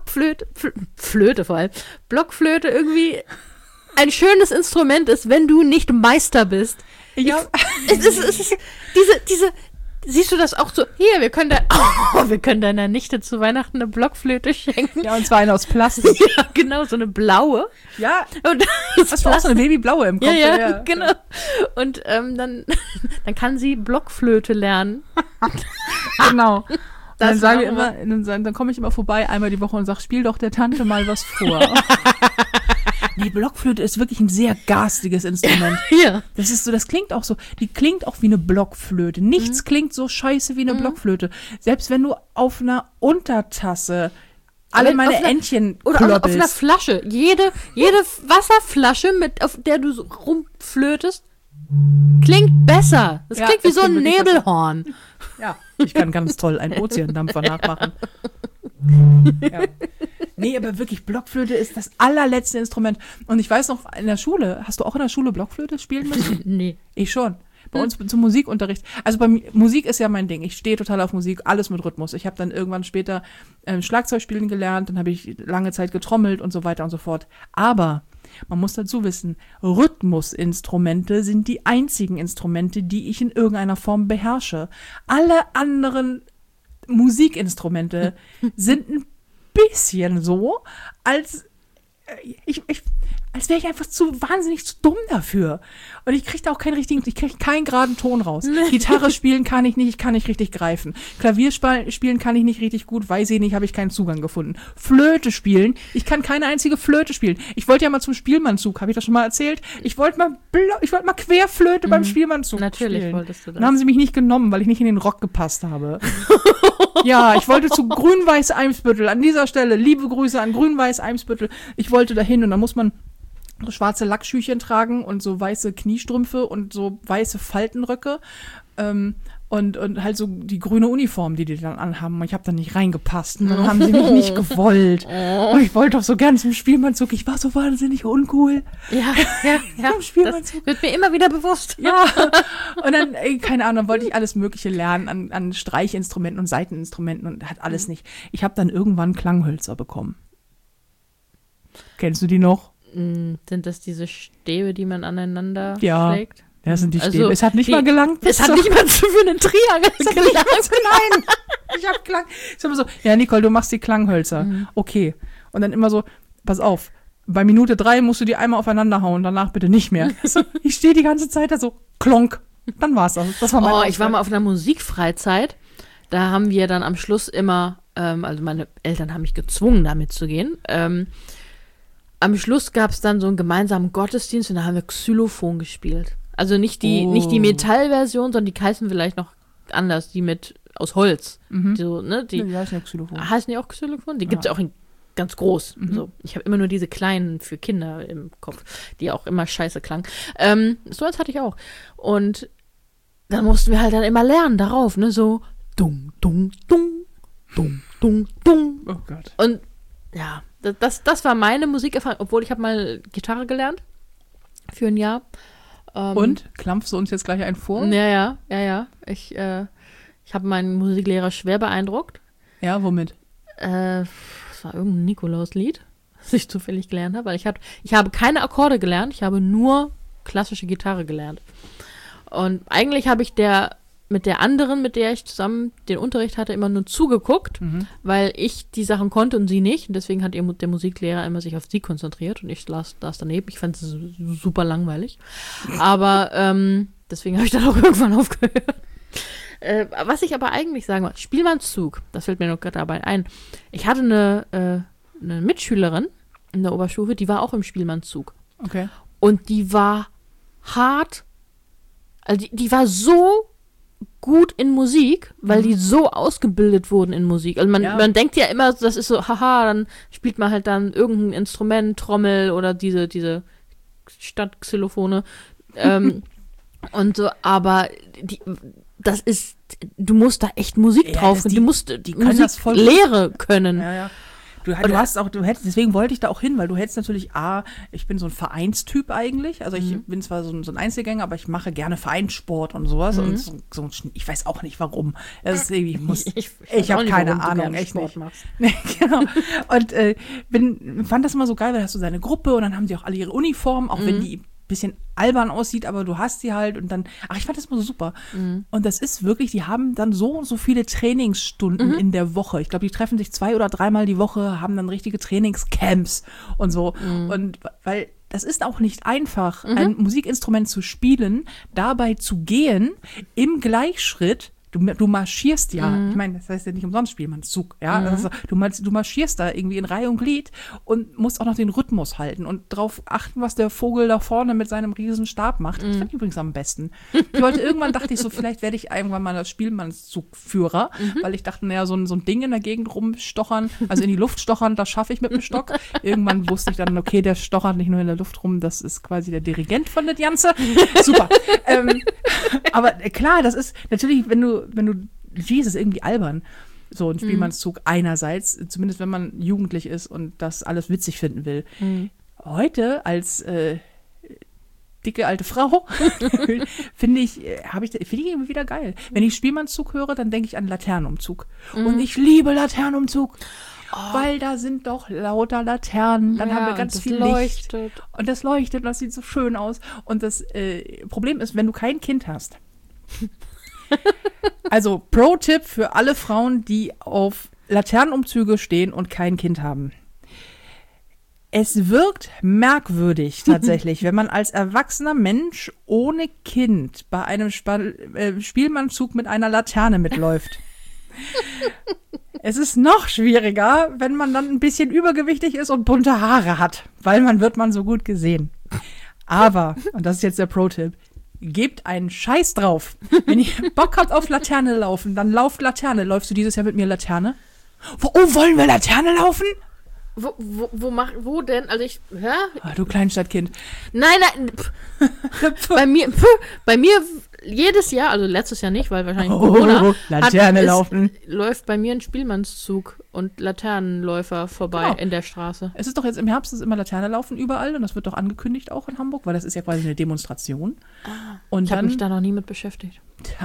Flöte vor allem, Blockflöte irgendwie ein schönes Instrument ist, wenn du nicht Meister bist. Ja. Es ist siehst du das auch so? Hier, wir können deiner Nichte zu Weihnachten eine Blockflöte schenken. Ja, und zwar eine aus Plastik. Ja, genau, so eine blaue. Ja. Und das war auch so eine Babyblaue im Kopf. Ja, genau. Und dann kann sie Blockflöte lernen. Genau. Dann sage ich immer, dann komme ich immer vorbei einmal die Woche und sage, spiel doch der Tante mal was vor. Nee, Blockflöte ist wirklich ein sehr garstiges Instrument. Ja. Das ist so, das klingt auch so, die klingt auch wie eine Blockflöte. Nichts klingt so scheiße wie eine Blockflöte. Selbst wenn du auf einer Untertasse alle meine Entchen oder auf einer Flasche. Jede Wasserflasche, auf der du so rumflötest, klingt besser. Das klingt wie so ein Nebelhorn. Ja, ich kann ganz toll einen Ozeandampfer nachmachen. Ja. Nee, aber wirklich, Blockflöte ist das allerletzte Instrument. Und ich weiß noch, in der Schule, hast du auch in der Schule Blockflöte spielen müssen? Nee. Ich schon. Bei uns zum Musikunterricht. Also Musik ist ja mein Ding. Ich stehe total auf Musik, alles mit Rhythmus. Ich habe dann irgendwann später Schlagzeug spielen gelernt, dann habe ich lange Zeit getrommelt und so weiter und so fort. Aber man muss dazu wissen, Rhythmusinstrumente sind die einzigen Instrumente, die ich in irgendeiner Form beherrsche. Alle anderen Musikinstrumente sind ein bisschen so, als als wäre ich einfach wahnsinnig zu dumm dafür. Und ich kriege keinen geraden Ton raus. Gitarre spielen kann ich nicht, ich kann nicht richtig greifen. Klavier spielen kann ich nicht richtig gut, weiß ich nicht, habe ich keinen Zugang gefunden. Flöte spielen, ich kann keine einzige Flöte spielen. Ich wollte ja mal zum Spielmannzug, habe ich das schon mal erzählt? Ich wollte mal Querflöte beim Spielmannzug Natürlich spielen. wolltest du das. Dann haben sie mich nicht genommen, weil ich nicht in den Rock gepasst habe. Ja, ich wollte zu Grün-Weiß-Eimsbüttel. An dieser Stelle liebe Grüße an Grün-Weiß-Eimsbüttel. Ich wollte dahin und dann muss man so schwarze Lackschüchen tragen und so weiße Kniestrümpfe und so weiße Faltenröcke und halt so die grüne Uniform, die dann anhaben. Ich habe da nicht reingepasst und dann haben sie mich nicht gewollt. Und ich wollte doch so gern zum Spielmannzug. Ich war so wahnsinnig uncool. Ja. Im Spielmannzug. Das wird mir immer wieder bewusst. Ja, und dann, keine Ahnung, dann wollte ich alles Mögliche lernen an Streichinstrumenten und Saiteninstrumenten und hat alles nicht. Ich habe dann irgendwann Klanghölzer bekommen. Kennst du die noch? Sind das diese Stäbe, die man aneinander Ja. schlägt? Das sind die Also, Stäbe. Es hat nicht mal gelangt. Es hat nicht mal für einen Triangel gelangt. Nein, ich habe Klang. Ich sag immer so, ja, Nicole, du machst die Klanghölzer. Okay. Und dann immer so, pass auf, bei Minute 3 musst du die einmal aufeinander hauen, danach bitte nicht mehr. Also, ich stehe die ganze Zeit da so, klonk. Dann war's das. Das war mein Ich war mal auf einer Musikfreizeit. Da haben wir dann am Schluss immer, also meine Eltern haben mich gezwungen, da mitzugehen. Am Schluss gab es dann so einen gemeinsamen Gottesdienst und da haben wir Xylophon gespielt. Also nicht die Metallversion, sondern die heißen vielleicht noch anders, die aus Holz. So, ne, die heißen ja Xylophon. Heißen die auch Xylophon? Die gibt es ja auch in ganz groß. So. Ich habe immer nur diese kleinen für Kinder im Kopf, die auch immer scheiße klangen. So als hatte ich auch. Und dann mussten wir halt dann immer lernen darauf, ne, so dung, dung, dung, dung, dung, dung. Oh Gott. Und ja, das war meine Musikerfahrung, obwohl ich habe mal Gitarre gelernt für ein Jahr. Und? Klampfst du uns jetzt gleich einen vor? Ja. Ich habe meinen Musiklehrer schwer beeindruckt. Ja, womit? Das war irgendein Nikolauslied, das ich zufällig gelernt habe, weil ich habe keine Akkorde gelernt, ich habe nur klassische Gitarre gelernt. Und eigentlich habe ich mit der anderen, mit der ich zusammen den Unterricht hatte, immer nur zugeguckt, weil ich die Sachen konnte und sie nicht. Und deswegen hat der Musiklehrer immer sich auf sie konzentriert und ich las daneben. Ich fand es super langweilig. Aber deswegen habe ich dann auch irgendwann aufgehört. Was ich aber eigentlich sagen wollte, Spielmannszug, das fällt mir noch gerade dabei ein. Ich hatte eine Mitschülerin in der Oberstufe, die war auch im Spielmannszug. Okay. Und die war hart, also die war so gut in Musik, weil die so ausgebildet wurden in Musik. Also man denkt ja immer, das ist so, haha, dann spielt man halt dann irgendein Instrument, Trommel oder diese Stadtxylophone. Und so, aber du musst da echt Musik drauf, du musst die können das voll Lehre können. Ja. Deswegen wollte ich da auch hin, weil du hättest natürlich, ich bin so ein Vereinstyp eigentlich, also ich bin zwar so ein Einzelgänger, aber ich mache gerne Vereinssport und sowas und ich weiß auch nicht warum. Das ist irgendwie, ich habe keine Ahnung, echt nicht. Nee, genau. Und fand das immer so geil, weil da hast du deine Gruppe und dann haben die auch alle ihre Uniformen, auch wenn die bisschen albern aussieht, aber du hast sie halt und dann, ich fand das immer so super. Und das ist wirklich, die haben dann so viele Trainingsstunden in der Woche. Ich glaube, die treffen sich 2 oder 3 Mal die Woche, haben dann richtige Trainingscamps und so. Und weil das ist auch nicht einfach, ein Musikinstrument zu spielen, dabei zu gehen, im Gleichschritt. Du marschierst ja, ich meine, das heißt ja nicht umsonst Spielmannszug, ja, also, du marschierst da irgendwie in Reihe und Glied und musst auch noch den Rhythmus halten und drauf achten, was der Vogel da vorne mit seinem riesen Stab macht. Das fand ich übrigens am besten. Irgendwann dachte ich so, vielleicht werde ich irgendwann mal das Spielmannszugführer, weil ich dachte, naja, so ein Ding in der Gegend rumstochern, also in die Luft stochern, das schaffe ich mit dem Stock. Irgendwann wusste ich dann, okay, der stochert nicht nur in der Luft rum, das ist quasi der Dirigent von der Janze. Super. Aber klar, das ist natürlich, wenn du ist irgendwie albern, so ein Spielmannszug einerseits, zumindest wenn man jugendlich ist und das alles witzig finden will. Heute als dicke alte Frau finde ich immer wieder geil. Wenn ich Spielmannszug höre, dann denke ich an Laternenumzug. Und ich liebe Laternenumzug. Weil da sind doch lauter Laternen, dann haben wir ganz viel Licht. Und das leuchtet, das sieht so schön aus. Und das Problem ist, wenn du kein Kind hast. Also Pro-Tipp für alle Frauen, die auf Laternenumzüge stehen und kein Kind haben. Es wirkt merkwürdig tatsächlich, wenn man als erwachsener Mensch ohne Kind bei einem Spielmannzug mit einer Laterne mitläuft. Es ist noch schwieriger, wenn man dann ein bisschen übergewichtig ist und bunte Haare hat, weil wird man so gut gesehen. Aber, und das ist jetzt der Pro-Tipp, gebt einen Scheiß drauf. Wenn ihr Bock habt auf Laterne laufen, dann lauft Laterne. Läufst du dieses Jahr mit mir Laterne? Wollen wir Laterne laufen? Wo denn? Also hä? Du Kleinstadtkind. Nein. Bei mir jedes Jahr, also letztes Jahr nicht, weil wahrscheinlich Corona, Laterne laufen. Läuft bei mir ein Spielmannszug und Laternenläufer vorbei in der Straße. Es ist doch jetzt im Herbst ist immer Laterne laufen überall und das wird doch angekündigt auch in Hamburg, weil das ist ja quasi eine Demonstration. Und ich habe mich da noch nie mit beschäftigt.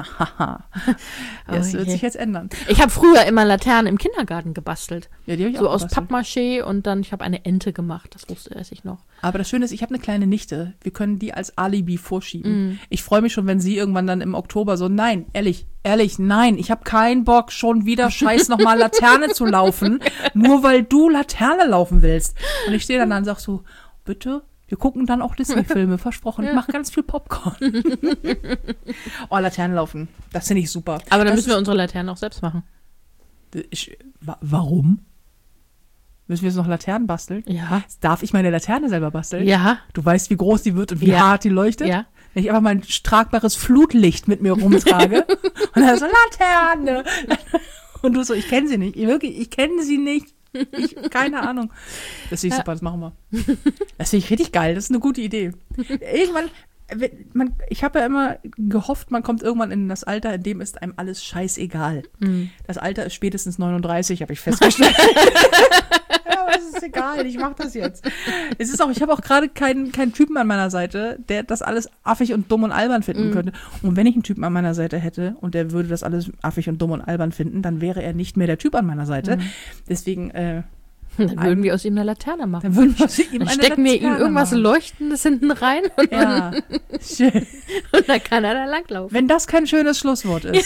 Das wird sich jetzt ändern. Ich habe früher immer Laternen im Kindergarten gebastelt. Ja, die habe ich so auch aus Pappmaché und dann, ich habe eine Ente gemacht, das wusste ich noch. Aber das Schöne ist, ich habe eine kleine Nichte. Wir können die als Alibi vorschieben. Ich freue mich schon, wenn sie irgendwann dann im Oktober so, nein, ehrlich, nein, ich habe keinen Bock, schon wieder scheiß nochmal Laterne zu laufen, nur weil du Laterne laufen willst. Und ich stehe dann da und sag so, bitte? Wir gucken dann auch Disney-Filme, versprochen. Ich mache ganz viel Popcorn. Laterne laufen, das finde ich super. Aber dann müssen wir unsere Laternen auch selbst machen. Warum? Müssen wir jetzt noch Laternen basteln? Ja. Darf ich meine Laterne selber basteln? Ja. Du weißt, wie groß die wird und wie hart die leuchtet? Ja. Wenn ich einfach mein tragbares Flutlicht mit mir rumtrage und dann so, Laterne! Und du so, ich kenne sie nicht. Ich kenne sie nicht. Keine Ahnung. Das finde ich super, das machen wir. Das finde ich richtig geil, das ist eine gute Idee. Irgendwann, ich habe ja immer gehofft, man kommt irgendwann in das Alter, in dem ist einem alles scheißegal. Das Alter ist spätestens 39, habe ich festgestellt. Ja, aber es ist egal, ich mache das jetzt. Ich habe auch gerade keinen Typen an meiner Seite, der das alles affig und dumm und albern finden könnte. Und wenn ich einen Typen an meiner Seite hätte und der würde das alles affig und dumm und albern finden, dann wäre er nicht mehr der Typ an meiner Seite. Deswegen dann würden wir aus ihm eine Laterne machen. Dann würden wir aus ihm dann stecken wir ihm irgendwas Leuchtendes hinten rein und, schön. Und dann kann er da langlaufen. Wenn das kein schönes Schlusswort ist.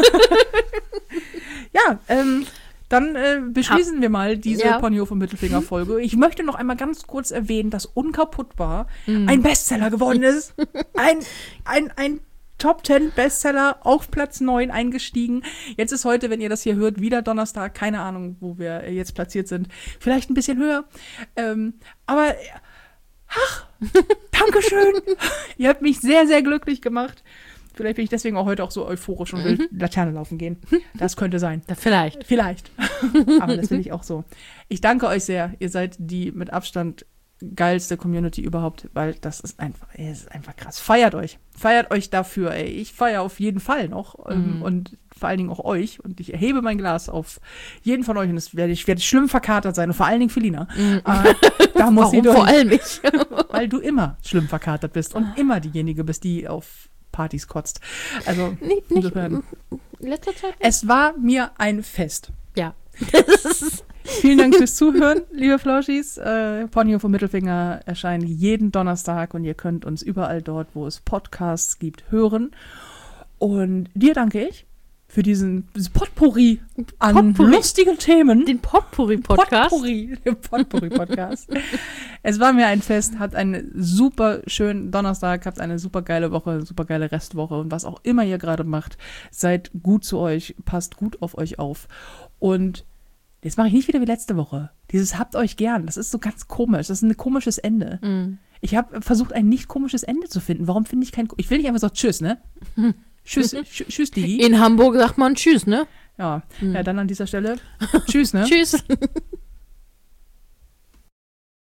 Ja, dann beschließen wir mal diese Ponyhof und Mittelfinger-Folge. Ich möchte noch einmal ganz kurz erwähnen, dass Unkaputtbar ein Bestseller geworden ist. Ein Top 10 Bestseller auf Platz 9 eingestiegen. Jetzt ist heute, wenn ihr das hier hört, wieder Donnerstag. Keine Ahnung, wo wir jetzt platziert sind. Vielleicht ein bisschen höher. Aber, Dankeschön. Ihr habt mich sehr, sehr glücklich gemacht. Vielleicht bin ich deswegen auch heute auch so euphorisch und will Laterne laufen gehen. Das könnte sein. Vielleicht. Aber das will ich auch so. Ich danke euch sehr. Ihr seid die mit Abstand geilste Community überhaupt, weil das ist einfach krass. Feiert euch dafür, ey. Ich feiere auf jeden Fall noch und vor allen Dingen auch euch und ich erhebe mein Glas auf jeden von euch und ich werde schlimm verkatert sein und vor allen Dingen für Lina. Da muss sie durch. Vor allem ich? Weil du immer schlimm verkatert bist und immer diejenige bist, die auf Partys kotzt. Also, nicht in letzter Zeit. Es war mir ein Fest. Ja. Vielen Dank fürs Zuhören, liebe Flauschis. Ponyhof und Mittelfinger erscheinen jeden Donnerstag und ihr könnt uns überall dort, wo es Podcasts gibt, hören. Und dir danke ich für diesen Potpourri an lustigen Themen. Den Potpourri-Podcast. Den Potpourri-Podcast. Es war mir ein Fest. Habt einen super schönen Donnerstag. Habt eine super geile Woche, super geile Restwoche. Und was auch immer ihr gerade macht, seid gut zu euch. Passt gut auf euch auf. Und jetzt mache ich nicht wieder wie letzte Woche. Dieses habt euch gern. Das ist so ganz komisch. Das ist ein komisches Ende. Ich habe versucht, ein nicht komisches Ende zu finden. Warum finde ich kein... Ich will nicht einfach so tschüss, ne? Tschüss, Digi. In Hamburg sagt man tschüss, ne? Ja, dann an dieser Stelle. Tschüss, ne? Tschüss.